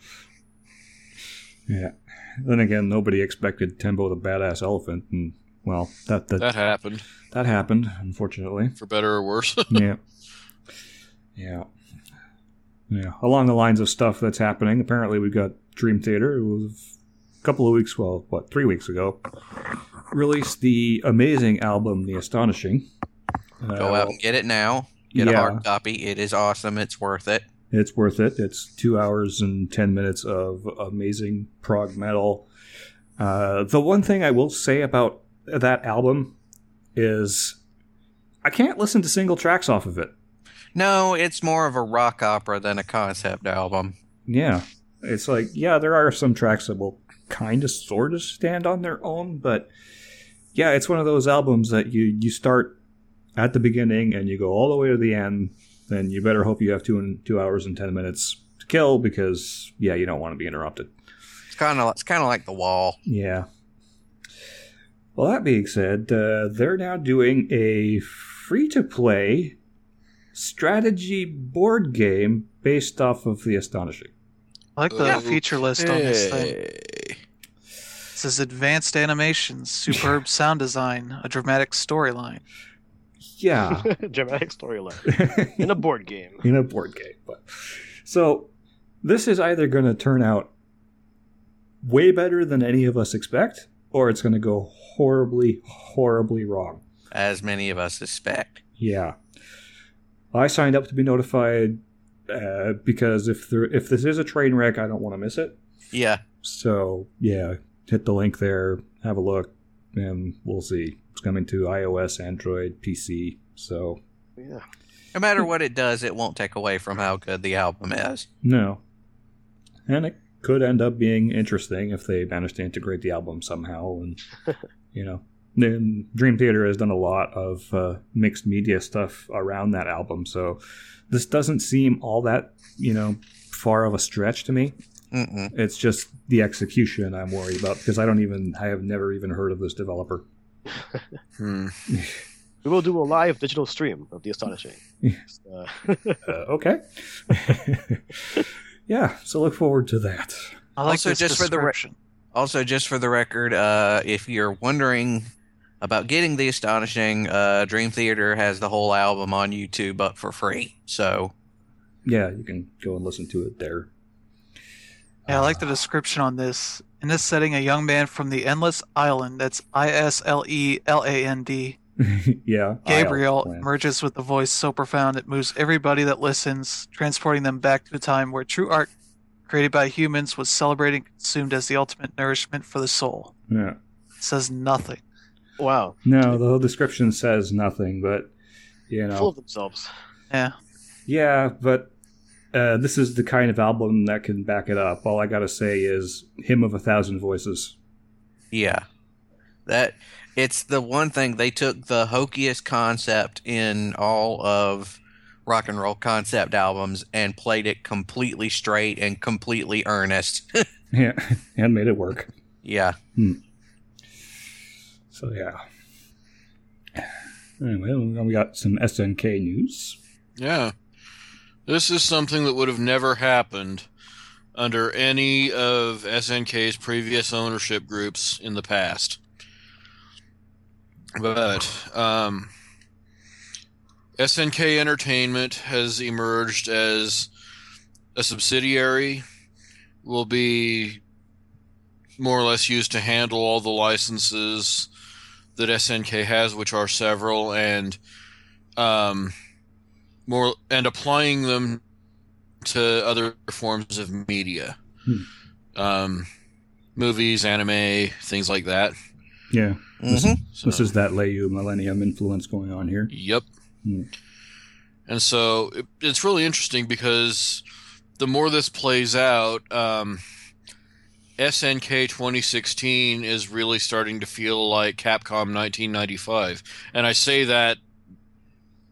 Yeah. Then again, nobody expected Tembo the Badass Elephant, and well, that that That happened, that happened, unfortunately. for better or worse. Yeah. Yeah. Yeah. Along the lines of stuff that's happening, apparently we've got Dream Theater, who was a couple of weeks, well, what, three weeks ago, released the amazing album, The Astonishing. Go Uh, out and get it now. Get yeah. a hard copy. It is awesome. It's worth it. It's worth it. It's two hours and ten minutes of amazing prog metal. Uh, the one thing I will say about that album is I can't listen to single tracks off of it. No, it's more of a rock opera than a concept album. Yeah. It's like, yeah, there are some tracks that will kind of sort of stand on their own, but yeah, it's one of those albums that you, you start at the beginning and you go all the way to the end. Then you better hope you have two and two hours and ten minutes to kill because yeah, you don't want to be interrupted. It's kind of it's kind of like The Wall. Yeah. Well, that being said, uh, they're now doing a free-to-play strategy board game based off of The Astonishing. I like the Oh, feature list on this thing. Hey. It says advanced animations, superb sound design, a dramatic storyline. Yeah. Dramatic storyline in a board game. in a board game. But so this is either going to turn out way better than any of us expect, or it's going to go horribly, horribly wrong. As many of us suspect. Yeah, I signed up to be notified uh, because if there if this is a train wreck, I don't want to miss it. Yeah. So yeah, hit the link there, have a look, and we'll see. It's coming to iOS, Android, P C. So Yeah. No matter what it does, it won't take away from how good the album is. no, and it could end up being interesting if they manage to integrate the album somehow. And you know, then Dream Theater has done a lot of uh, mixed media stuff around that album. So this doesn't seem all that you know far of a stretch to me. Mm-mm. It's just the execution I'm worried about because I don't even I have never even heard of this developer. Hmm. We will do a live digital stream of The Astonishing. Uh, Uh, okay. Yeah, so look forward to that. I like Also, this just for the re- description. Also, just for the record, uh, if you're wondering about getting The Astonishing, uh, Dream Theater has the whole album on YouTube up for free. So, Yeah, you can go and listen to it there. Yeah, I like the description on this. In this setting, a young man from the Endless Island, that's I S L E L A N D, Yeah. Gabriel, Isle Land. emerges with a voice so profound it moves everybody that listens, transporting them back to a time where true art created by humans was celebrated and consumed as the ultimate nourishment for the soul. Yeah. It says nothing. wow. No, the whole description says nothing, but you Full know, of themselves. Yeah. yeah, but uh, this is the kind of album that can back it up. All I gotta say is "Hymn of a Thousand Voices." yeah. That it's the one thing they took the hokiest concept in all of rock and roll concept albums and played it completely straight and completely earnest. Yeah, and made it work. Yeah. So yeah. Anyway, now we got some S N K news. Yeah. This is something that would have never happened under any of S N K's previous ownership groups in the past. But um, S N K Entertainment has emerged as a subsidiary, will be more or less used to handle all the licenses that S N K has, which are several, and um, more and applying them to other forms of media, Hmm. um, movies, anime, things like that. Yeah, this, Mhm. So, this is that Leyu Millennium influence going on here. Yep. Hmm. And so it, it's really interesting because the more this plays out, um, S N K twenty sixteen is really starting to feel like Capcom nineteen ninety-five. And I say that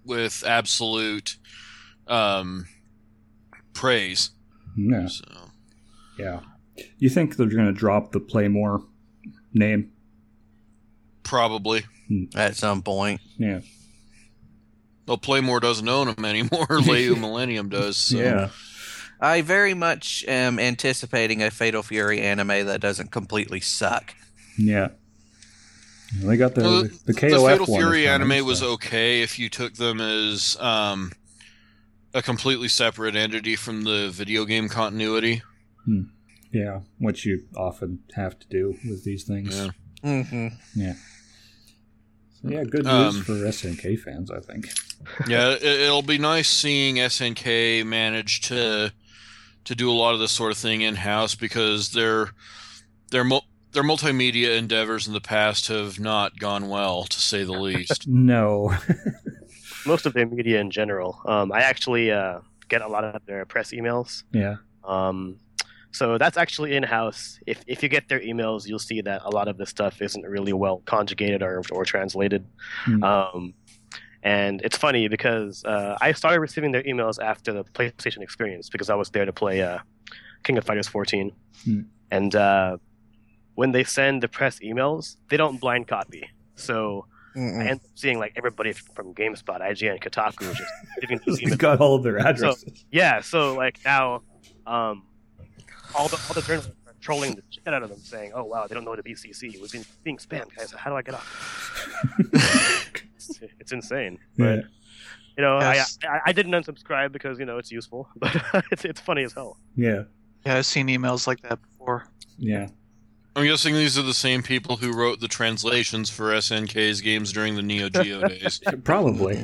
with absolute um, praise. Yeah. So. Yeah. You think they're going to drop the Playmore name? Probably. At some point. Yeah. Well, Playmore doesn't own them anymore. Leu Millennium does. So. Yeah. I very much am anticipating a Fatal Fury anime that doesn't completely suck. Yeah. They got the, Well, the, the K O F The Fatal one Fury is coming, anime was so. okay if you took them as um, a completely separate entity from the video game continuity. Hmm. Yeah, which you often have to do with these things. Yeah. Mm-hmm. Yeah. So yeah, good news Um, for S N K fans, I think. Yeah, it, it'll be nice seeing S N K manage to to do a lot of this sort of thing in house because their their mul- their multimedia endeavors in the past have not gone well, to say the least. No. Most of their media in general. Um, I actually uh, get a lot of their press emails. Yeah. Um, so that's actually in-house. If if you get their emails, you'll see that a lot of the stuff isn't really well conjugated or or translated. Hmm. Um, and it's funny because uh, I started receiving their emails after the PlayStation experience because I was there to play uh, King of Fighters fourteen. Hmm. And uh, when they send the press emails, they don't blind copy. So I end up seeing like everybody from GameSpot, I G N, Kotaku just giving these They emails. got all of their addresses. Yeah, so like now, um, all the all the journalists are trolling the shit out of them, saying, "Oh wow, they don't know the B C C. We've been being spammed, guys. How do I get off?" it's, it's insane, but Yeah. you know, Yes. I, I I didn't unsubscribe because you know it's useful, but it's it's funny as hell. Yeah. Yeah, I've seen emails like that before. Yeah. I'm guessing these are the same people who wrote the translations for S N K's games during the Neo Geo days. Probably.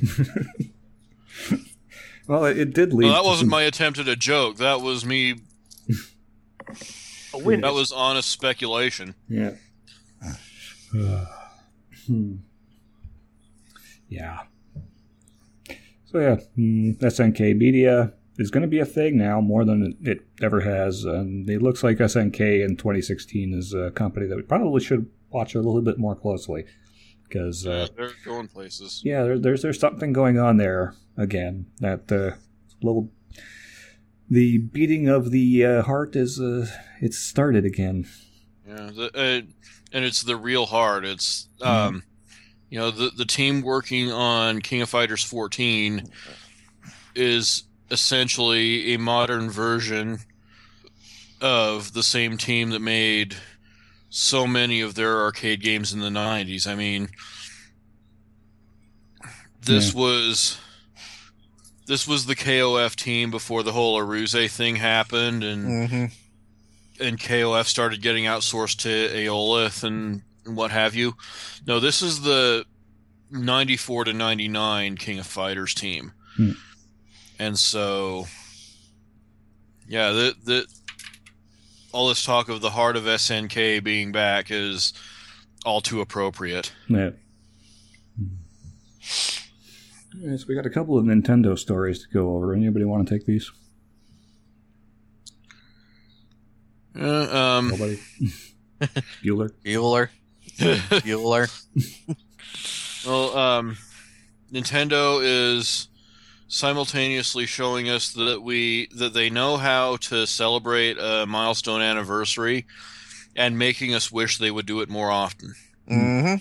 Well, it, it did lead. Well, that to wasn't some- my attempt at a joke. That was me. But win. That was honest speculation. Yeah. Hmm. Yeah. So yeah, mm, S N K Media is going to be a thing now more than it ever has, and it looks like S N K in twenty sixteen is a company that we probably should watch a little bit more closely because uh, Yeah, they're going places. yeah, there, there's there's something going on there again. That uh, little the beating of the uh, heart is uh, it's started again. Yeah, the, uh, and it's the real heart. It's um, you know, the the team working on King of Fighters fourteen is essentially a modern version of the same team that made so many of their arcade games in the nineties. I mean, this Yeah. was this was the K O F team before the whole Aruze thing happened, and Mm-hmm. and K O F started getting outsourced to Aolith and, and what have you. No, this is the ninety-four to ninety-nine King of Fighters team. Hmm. And so, yeah, the, the all this talk of the heart of S N K being back is all too appropriate. Yeah. Yes, we got a couple of Nintendo stories to go over. Anybody want to take these? Uh, um, Nobody? Bueller? Bueller. Bueller. well, um, Nintendo is simultaneously showing us that we that they know how to celebrate a milestone anniversary and making us wish they would do it more often. Mm-hmm.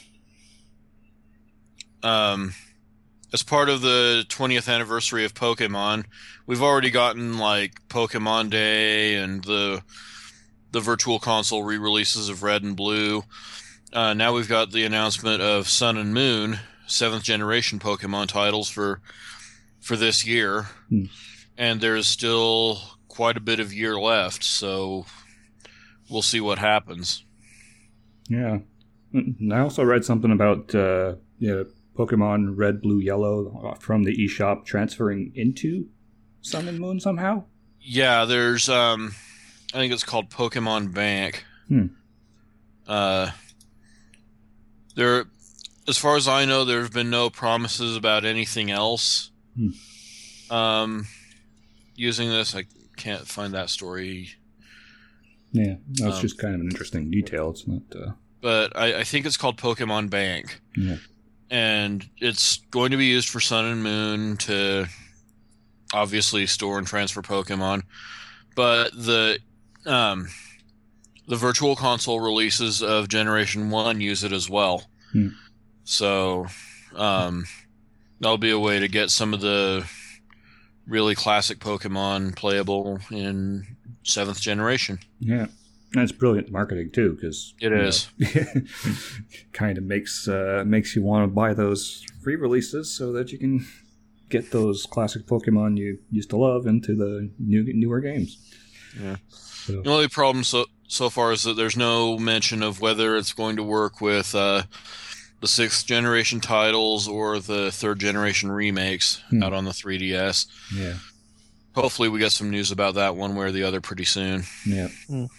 Um, as part of the twentieth anniversary of Pokemon, we've already gotten like Pokemon Day and the the Virtual Console re-releases of Red and Blue. Uh, now we've got the announcement of Sun and Moon, seventh generation Pokemon titles for for this year, Hmm. and there's still quite a bit of year left, so we'll see what happens. Yeah. And I also read something about uh, yeah, Pokemon Red, Blue, Yellow from the eShop transferring into Sun and Moon somehow. Yeah, there's um, I think it's called Pokemon Bank. Hmm. Uh, there, as far as I know, there have been no promises about anything else. Hmm. Um, using this, I can't find that story, Yeah, that's Um, just kind of an interesting detail. It's not. Uh, but I, I think it's called Pokemon Bank. yeah. and it's going to be used for Sun and Moon to obviously store and transfer Pokemon. But the um, the Virtual Console releases of Generation One use it as well. Hmm. So um, that'll be a way to get some of the really classic Pokemon playable in seventh generation. Yeah. And it's brilliant marketing too, because It is. kind of makes uh, makes you want to buy those free releases so that you can get those classic Pokemon you used to love into the new newer games. Yeah. So, The only problem so so far is that there's no mention of whether it's going to work with uh, the sixth generation titles or the third generation remakes Hmm. out on the three D S. yeah, Hopefully, we get some news about that one way or the other pretty soon. yeah.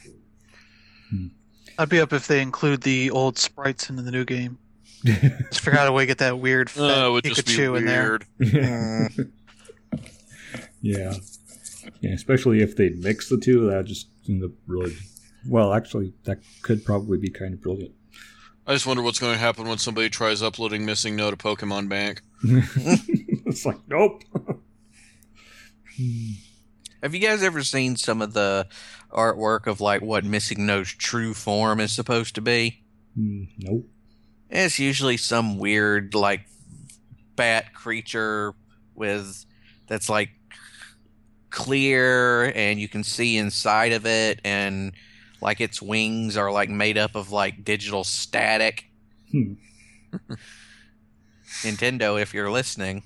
I'd be up if they include the old sprites into the new game. Just figure out a way to get that weird fat Uh, it would just be Pikachu in there. weird. yeah, yeah. Especially if they mix the two, that just end up really. Well, actually, that could probably be kind of brilliant. I just wonder what's going to happen when somebody tries uploading Missing No to Pokemon Bank. It's like nope. Have you guys ever seen some of the artwork of like what Missing No's true form is supposed to be? Hmm, nope. It's usually some weird like bat creature with that's like clear and you can see inside of it, and like its wings are like made up of like digital static. Hmm. Nintendo, if you're listening.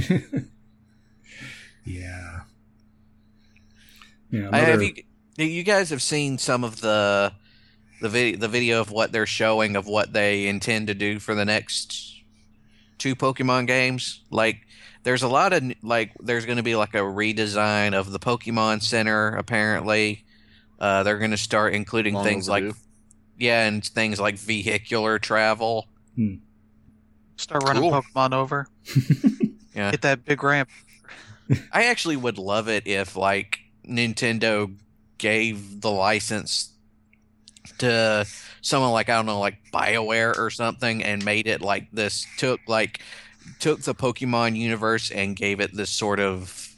Yeah. Yeah. I, have another- you, you guys have seen some of the the video the video of what they're showing of what they intend to do for the next two Pokemon games? Like, there's a lot of like, there's going to be like a redesign of the Pokemon Center. Apparently, uh, they're going to start including Long things overdue. like yeah, and things like vehicular travel. Start running Cool. Pokemon over. Yeah. Get that big ramp. I actually would love it if like Nintendo gave the license to someone like I don't know, like BioWare or something, and made it like this. Took like took the Pokemon universe and gave it this sort of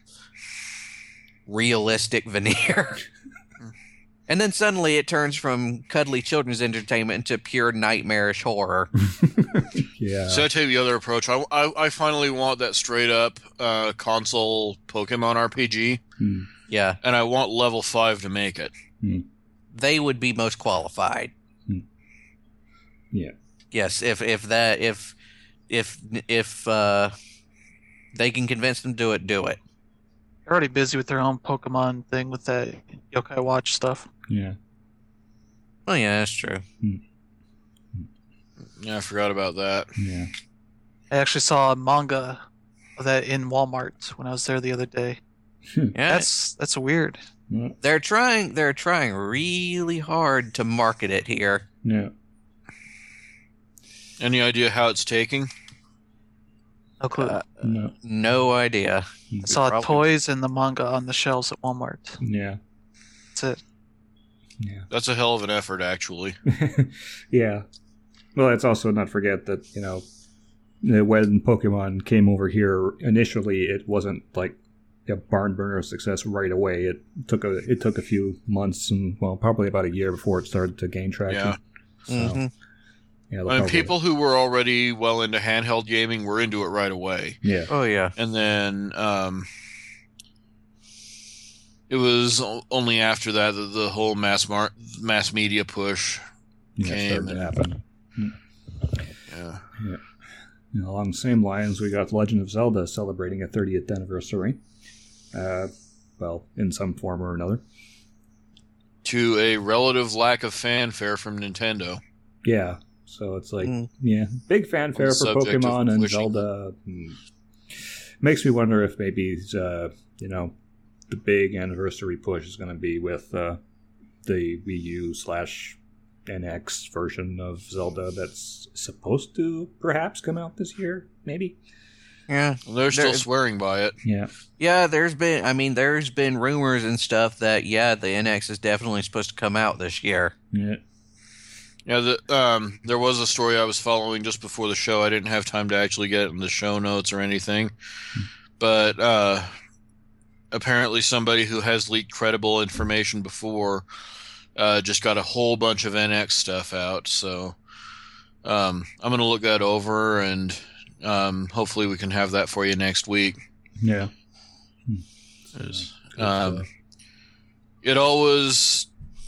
realistic veneer. And then suddenly it turns from cuddly children's entertainment into pure nightmarish horror. yeah. So I take the other approach. I, I, I finally want that straight up uh, console Pokemon R P G, Hmm. Yeah, and I want level five to make it. they would be most qualified. Yeah. Yes, if if that if if if uh, they can convince them to do it, do it. They're already busy with their own Pokemon thing with that Yokai Watch stuff. Yeah. Oh yeah, that's true. Yeah, I forgot about that. Yeah. I actually saw a manga of that in Walmart when I was there the other day. Yeah, That's that's weird. Yeah. they're trying they're trying really hard to market it here. Yeah. Any idea how it's taking? No clue. Uh, No. no idea. I saw probably- toys and the manga on the shelves at Walmart. Yeah. That's it. Yeah. That's a hell of an effort, actually. Yeah. Well, let's also not forget that, you know, that when Pokemon came over here initially, it wasn't like a barn burner of success right away. It took a it took a few months and well, probably about a year before it started to gain traction. Yeah. So, Mhm. yeah, they'll I mean, probably- people who were already well into handheld gaming were into it right away. Yeah. Oh yeah. And then um, it was o- only after that that the whole mass mar- mass media push. Yeah, it started came to and- happen. Yeah. You know, along the same lines, we got Legend of Zelda celebrating a thirtieth anniversary. Uh, well, in some form or another. To a relative lack of fanfare from Nintendo. Yeah. So it's like, Mm. yeah, big fanfare for Subject of Pokemon and wishing. Zelda. Hmm. Makes me wonder if maybe, uh, you know, the big anniversary push is going to be with uh, the Wii U slash N X version of Zelda that's supposed to perhaps come out this year, maybe. Yeah. Well, they're still There- swearing by it. Yeah. Yeah, there's been I mean there's been rumors and stuff that yeah, the N X is definitely supposed to come out this year. Yeah. Yeah, the, um, there was a story I was following just before the show. I didn't have time to actually get it in the show notes or anything. But uh, apparently somebody who has leaked credible information before uh, just got a whole bunch of N X stuff out. So um, I'm going to look that over, and um, hopefully we can have that for you next week. Yeah. Um, it always...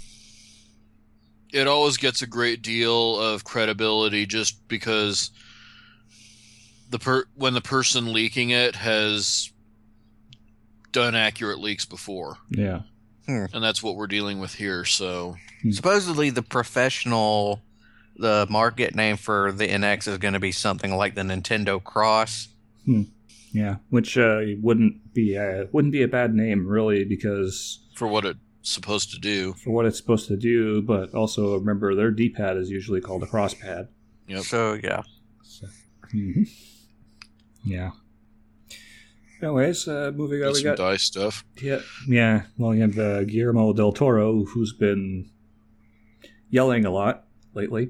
It always gets a great deal of credibility just because the per- when the person leaking it has done accurate leaks before. Yeah. Hmm. And that's what we're dealing with here. So Supposedly, the professional, the market name for the N X is going to be something like the Nintendo Cross. Hmm. Yeah, which uh, wouldn't be a, wouldn't be a bad name really, because for what it's supposed to do, for what it's supposed to do, but also remember their D-pad is usually called a cross pad. Yep. So yeah, So, mhm. Yeah. Anyways, uh, moving on, Got we some got dice stuff. yeah, yeah. Well, you have uh, Guillermo del Toro, who's been yelling a lot lately.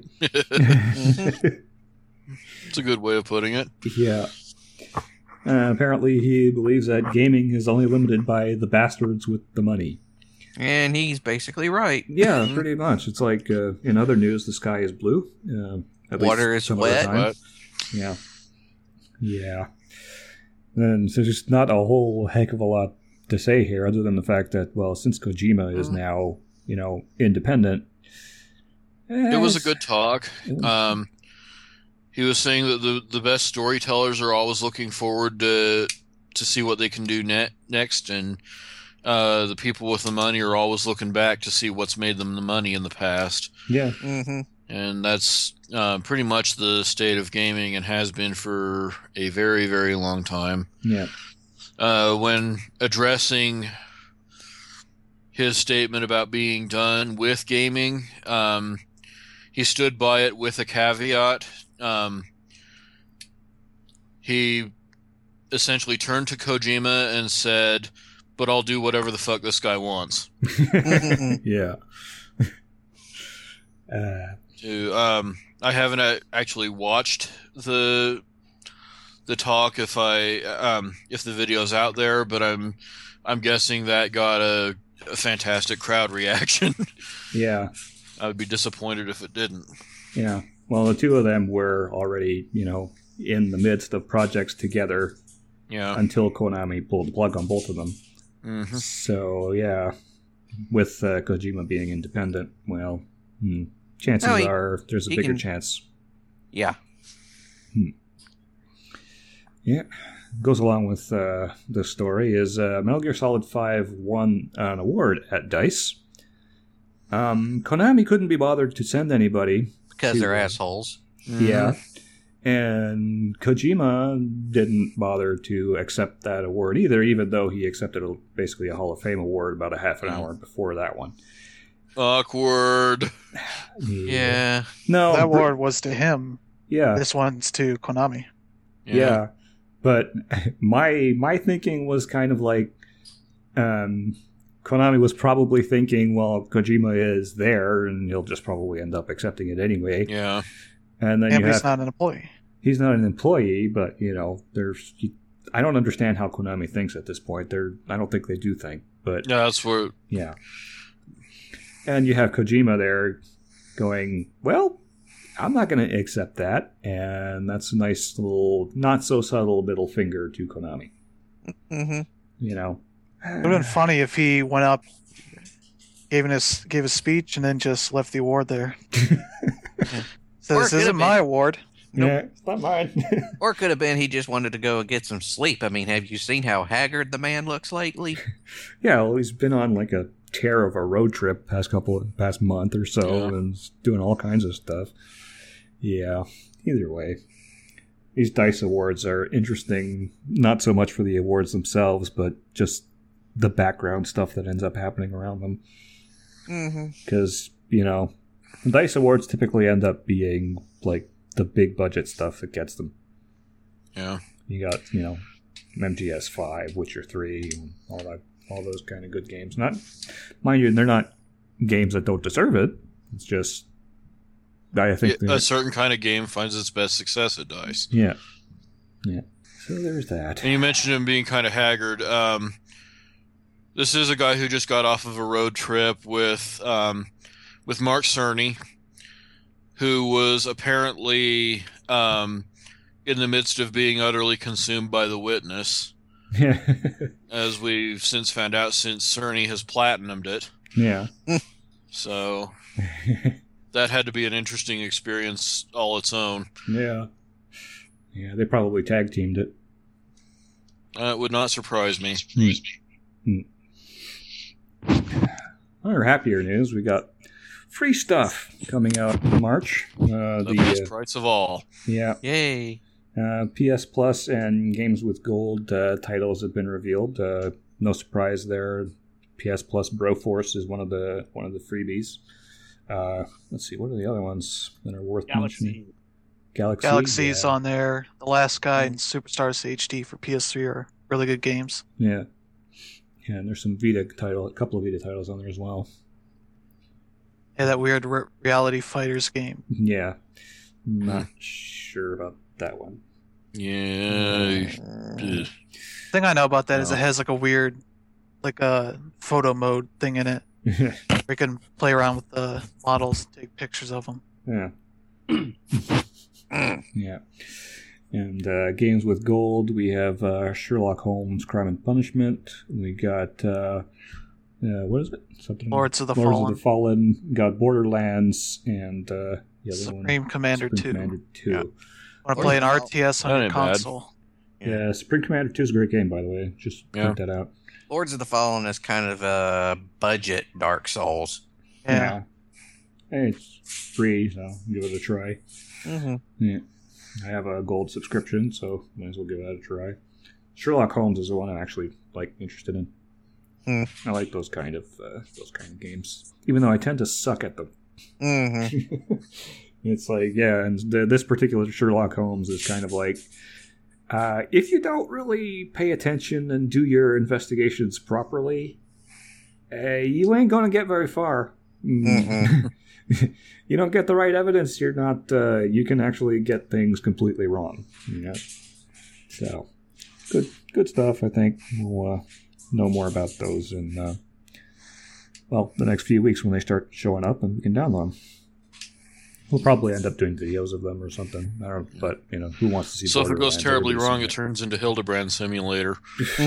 It's a good way of putting it. Yeah. Uh, apparently, he believes that gaming is only limited by the bastards with the money. and he's basically right. Yeah, pretty much. It's like uh, in other news, the sky is blue. Uh, at Water least is some of the wet. time. Wet. Yeah. Yeah. And so there's not a whole heck of a lot to say here, other than the fact that, well, since Kojima is Mm. now, you know, independent. It was a eh, good talk. it was- Um, he was saying that the the best storytellers are always looking forward to to see what they can do net, next, and uh, the people with the money are always looking back to see what's made them the money in the past. Yeah. Mm-hmm. And that's uh, pretty much the state of gaming and has been for a very, very long time. Yeah. Uh, when addressing his statement about being done with gaming, um, he stood by it with a caveat. Um, he essentially turned to Kojima and said, "But I'll do whatever the fuck this guy wants." Yeah. Uh, To um, I haven't uh, actually watched the the talk if I um, if the video's out there, but I'm I'm guessing that got a, a fantastic crowd reaction. yeah. I would be disappointed if it didn't. Yeah. Well, the two of them were already, you know, in the midst of projects together Yeah. until Konami pulled the plug on both of them. hmm So, yeah, with uh, Kojima being independent, well, hmm, chances No, he- are there's a he bigger can- chance. Yeah. Yeah. Goes along with uh, the story is uh, Metal Gear Solid five won an award at DICE. Um, Konami couldn't be bothered to send anybody. Because to- they're assholes. Yeah. And Kojima didn't bother to accept that award either, even though he accepted a, basically a Hall of Fame award about a half an hour before that one. Awkward. Yeah. No. that Br- award was to him. Yeah. This one's to Konami. Yeah. But my my thinking was kind of like um, Konami was probably thinking, well, Kojima is there, and he'll just probably end up accepting it anyway. Yeah. And then And you he's have, not an employee. he's not an employee, but you know, there's. He, I don't understand how Konami thinks at this point. They're. I don't think they do think, but Yeah, that's where. yeah. And you have Kojima there, going, well, I'm not going to accept that, and that's a nice little, not so subtle middle finger to Konami. Mm-hmm. You know. It would have been funny if he went up, gave his gave a speech, and then just left the award there. So Or it this could have isn't my award. Yeah, it's not mine. Or it could have been he just wanted to go and get some sleep. I mean, have you seen how haggard the man looks lately? Yeah, well, he's been on like a tear of a road trip past couple past month or so, Yeah. and is doing all kinds of stuff. Yeah, either way, these DICE awards are interesting, not so much for the awards themselves, but just the background stuff that ends up happening around them. Mm-hmm. Because, you know, DICE awards typically end up being like the big budget stuff that gets them. Yeah. You got, you know, M G S five, Witcher three, and all that, all those kind of good games. Not, mind you, they're not games that don't deserve it. It's just I think a that- certain kind of game finds its best success at DICE. yeah, yeah. So there's that. And you mentioned him being kind of haggard. Um, this is a guy who just got off of a road trip with um, with Mark Cerny, who was apparently um, in the midst of being utterly consumed by The Witness, Yeah, as we've since found out, since Cerny has platinumed it. yeah. So that had to be an interesting experience all its own. Yeah. Yeah, they probably tag teamed it. Uh, it would not surprise me. Other happier news, we got free stuff coming out in March. Uh, The the best uh, price of all. yeah, Yay. uh, P S Plus and Games with Gold uh, titles have been revealed. Uh, no surprise there. P S Plus Broforce is one of the one of the freebies. Uh, let's see, what are the other ones that are worth mentioning? Galaxy. Galaxy. Galaxy's yeah. on there. The Last Guy and Superstars H D for P S three are really good games. Yeah. Yeah, and there's some Vita title, a couple of Vita titles on there as well. Yeah, that weird re- reality fighters game. Yeah. Not sure about that one. Yeah. Uh, Ugh. thing I know about that is Oh. it has like a weird, like a photo mode thing in it. Where you can play around with the models, take pictures of them. yeah. Yeah. And uh, Games with Gold, we have uh, Sherlock Holmes Crime and Punishment. We got, uh, uh, what is it? Something Lords of the Lords Fallen. of the Fallen. Got Borderlands and uh, the other Supreme one. Commander Supreme two. Commander two. Yeah. Want to Lords play of an the R T S on That your ain't bad. console? Yeah. Supreme Commander two is a great game, by the way. Just Yeah. point that out. Lords of the Fallen is kind of a budget Dark Souls. Yeah. Hey, it's free, so give it a try. Mm-hmm. Yeah. I have a gold subscription, so might as well give that a try. Sherlock Holmes is the one I'm actually like interested in. Hmm. I like those kind of uh, those kind of games, even though I tend to suck at them. Mm-hmm. It's like, yeah, and the, this particular Sherlock Holmes is kind of like, uh, if you don't really pay attention and do your investigations properly, uh, you ain't gonna get very far. Mhm. You don't get the right evidence, you're not. Uh, you can actually get things completely wrong. You know? So, good, good stuff. I think we'll uh, know more about those in uh, well the next few weeks when they start showing up, and we can download them. We'll probably end up doing videos of them or something. I don't know, but you know, who wants to see? So if it goes Borderlands? terribly Everybody's wrong, seen it turns into Hildebrand Simulator.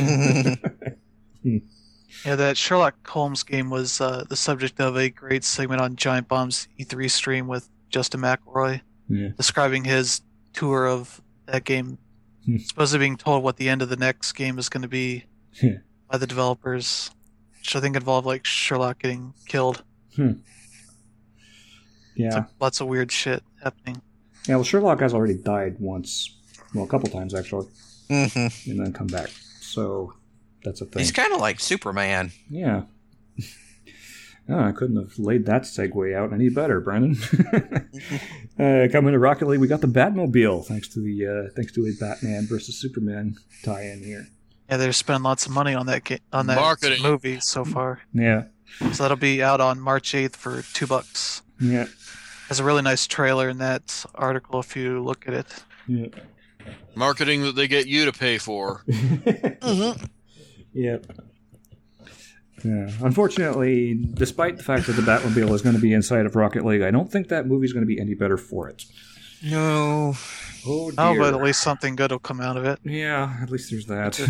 Yeah, that Sherlock Holmes game was uh, the subject of a great segment on Giant Bomb's E three stream with Justin McElroy, Yeah. describing his tour of that game. Hmm. Supposedly being told what the end of the next game is going to be Yeah. by the developers, which I think involved like Sherlock getting killed. Yeah. So lots of weird shit happening. Yeah, well, Sherlock has already died once. Well, a couple times, actually. Mm-hmm. And then come back. So, that's a thing. He's kind of like Superman. Yeah. Oh, I couldn't have laid that segue out any better, Brennan. uh, coming to Rocket League, we got the Batmobile, thanks to the uh, thanks to a Batman versus Superman tie-in here. Yeah, they're spending lots of money on that ga- on that Marketing. movie so far. Yeah, So that'll be out on March eighth for two bucks. yeah, There's a really nice trailer in that article if you look at it. yeah. Marketing that they get you to pay for. Mm-hmm. Yep. Yeah. Unfortunately, despite the fact that the Batmobile is going to be inside of Rocket League, I don't think that movie's going to be any better for it. No. Oh, dear. Oh, but at least something good will come out of it. Yeah, at least there's that.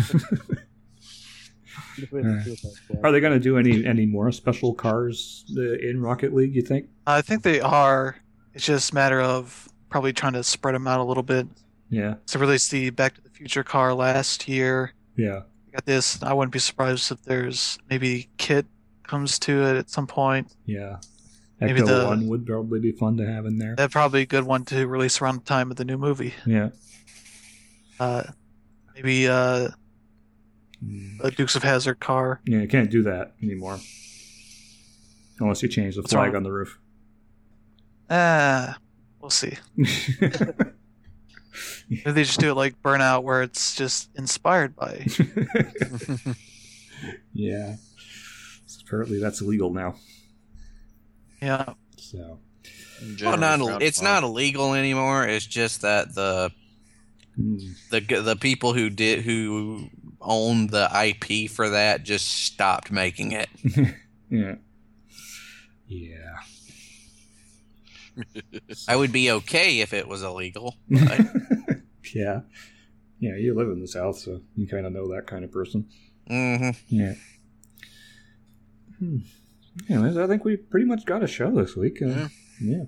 Are they going to do any any more special cars uh, in Rocket League, you think? I think they are. It's just a matter of probably trying to spread them out a little bit. Yeah, So released the Back to the Future car last year. yeah. We got this. I wouldn't be surprised if there's maybe Kit comes to it at some point. Yeah. Maybe Ecto the- one would probably be fun to have in there. That'd probably be a good one to release around the time of the new movie. Yeah. Uh, maybe uh, Mm. a Dukes of Hazzard car. Yeah, you can't do that anymore. Unless you change the What's flag wrong? on the roof. Ah, we'll see. Maybe they just do it like Burnout, where it's just inspired by. Yeah. Apparently that's illegal now. Yeah. So Well, Generally not frowned it's upon. not illegal anymore. It's just that the Mm. the the people who did who owned the I P for that just stopped making it. Yeah. Yeah. I would be okay if it was illegal. But Yeah. Yeah, you live in the South, so you kind of know that kind of person. mhm. Yeah. Hmm. Anyways, I think we pretty much got a show this week. Uh, Yeah. yeah.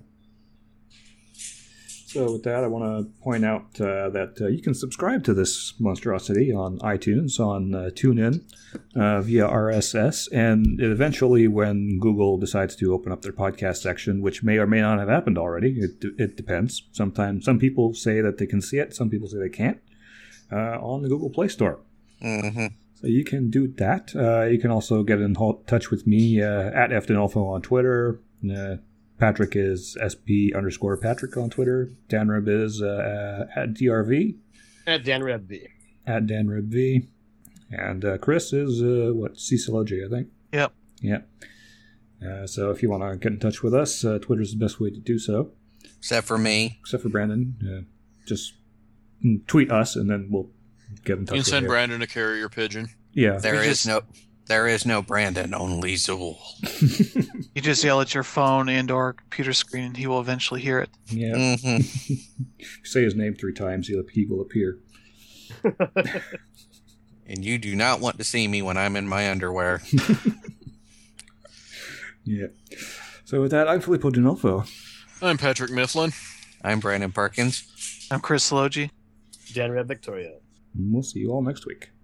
So with that, I want to point out uh, that uh, you can subscribe to this monstrosity on iTunes, on uh, TuneIn, uh, via R S S, and eventually when Google decides to open up their podcast section, which may or may not have happened already, it, it depends. Sometimes some people say that they can see it, some people say they can't, uh, on the Google Play Store. Mhm. So you can do that. Uh, you can also get in ho- touch with me uh, at Eftonalpho on Twitter. Uh, Patrick is sp underscore Patrick on Twitter. Danrib is uh, at D R V, At Dan Reb V. at DanribV. And uh, Chris is, uh, what, Cecil O G, I think? Yep. Yeah. Uh, so if you want to get in touch with us, uh, Twitter's the best way to do so. Except for me. Except for Brandon. Uh, just mm, tweet us and then we'll get in touch You can with send you. Brandon a carrier pigeon. Yeah. There We is just- no there is no Brandon, only Zool. You just yell at your phone and or computer screen, and he will eventually hear it. Yeah. Mhm. If you say his name three times, he'll, he will appear. And you do not want to see me when I'm in my underwear. Yeah. So with that, I'm Filippo Dinolfo. I'm Patrick Mifflin. I'm Brandon Perkins. I'm Chris Logi. Dan Reb Victoria. And we'll see you all next week.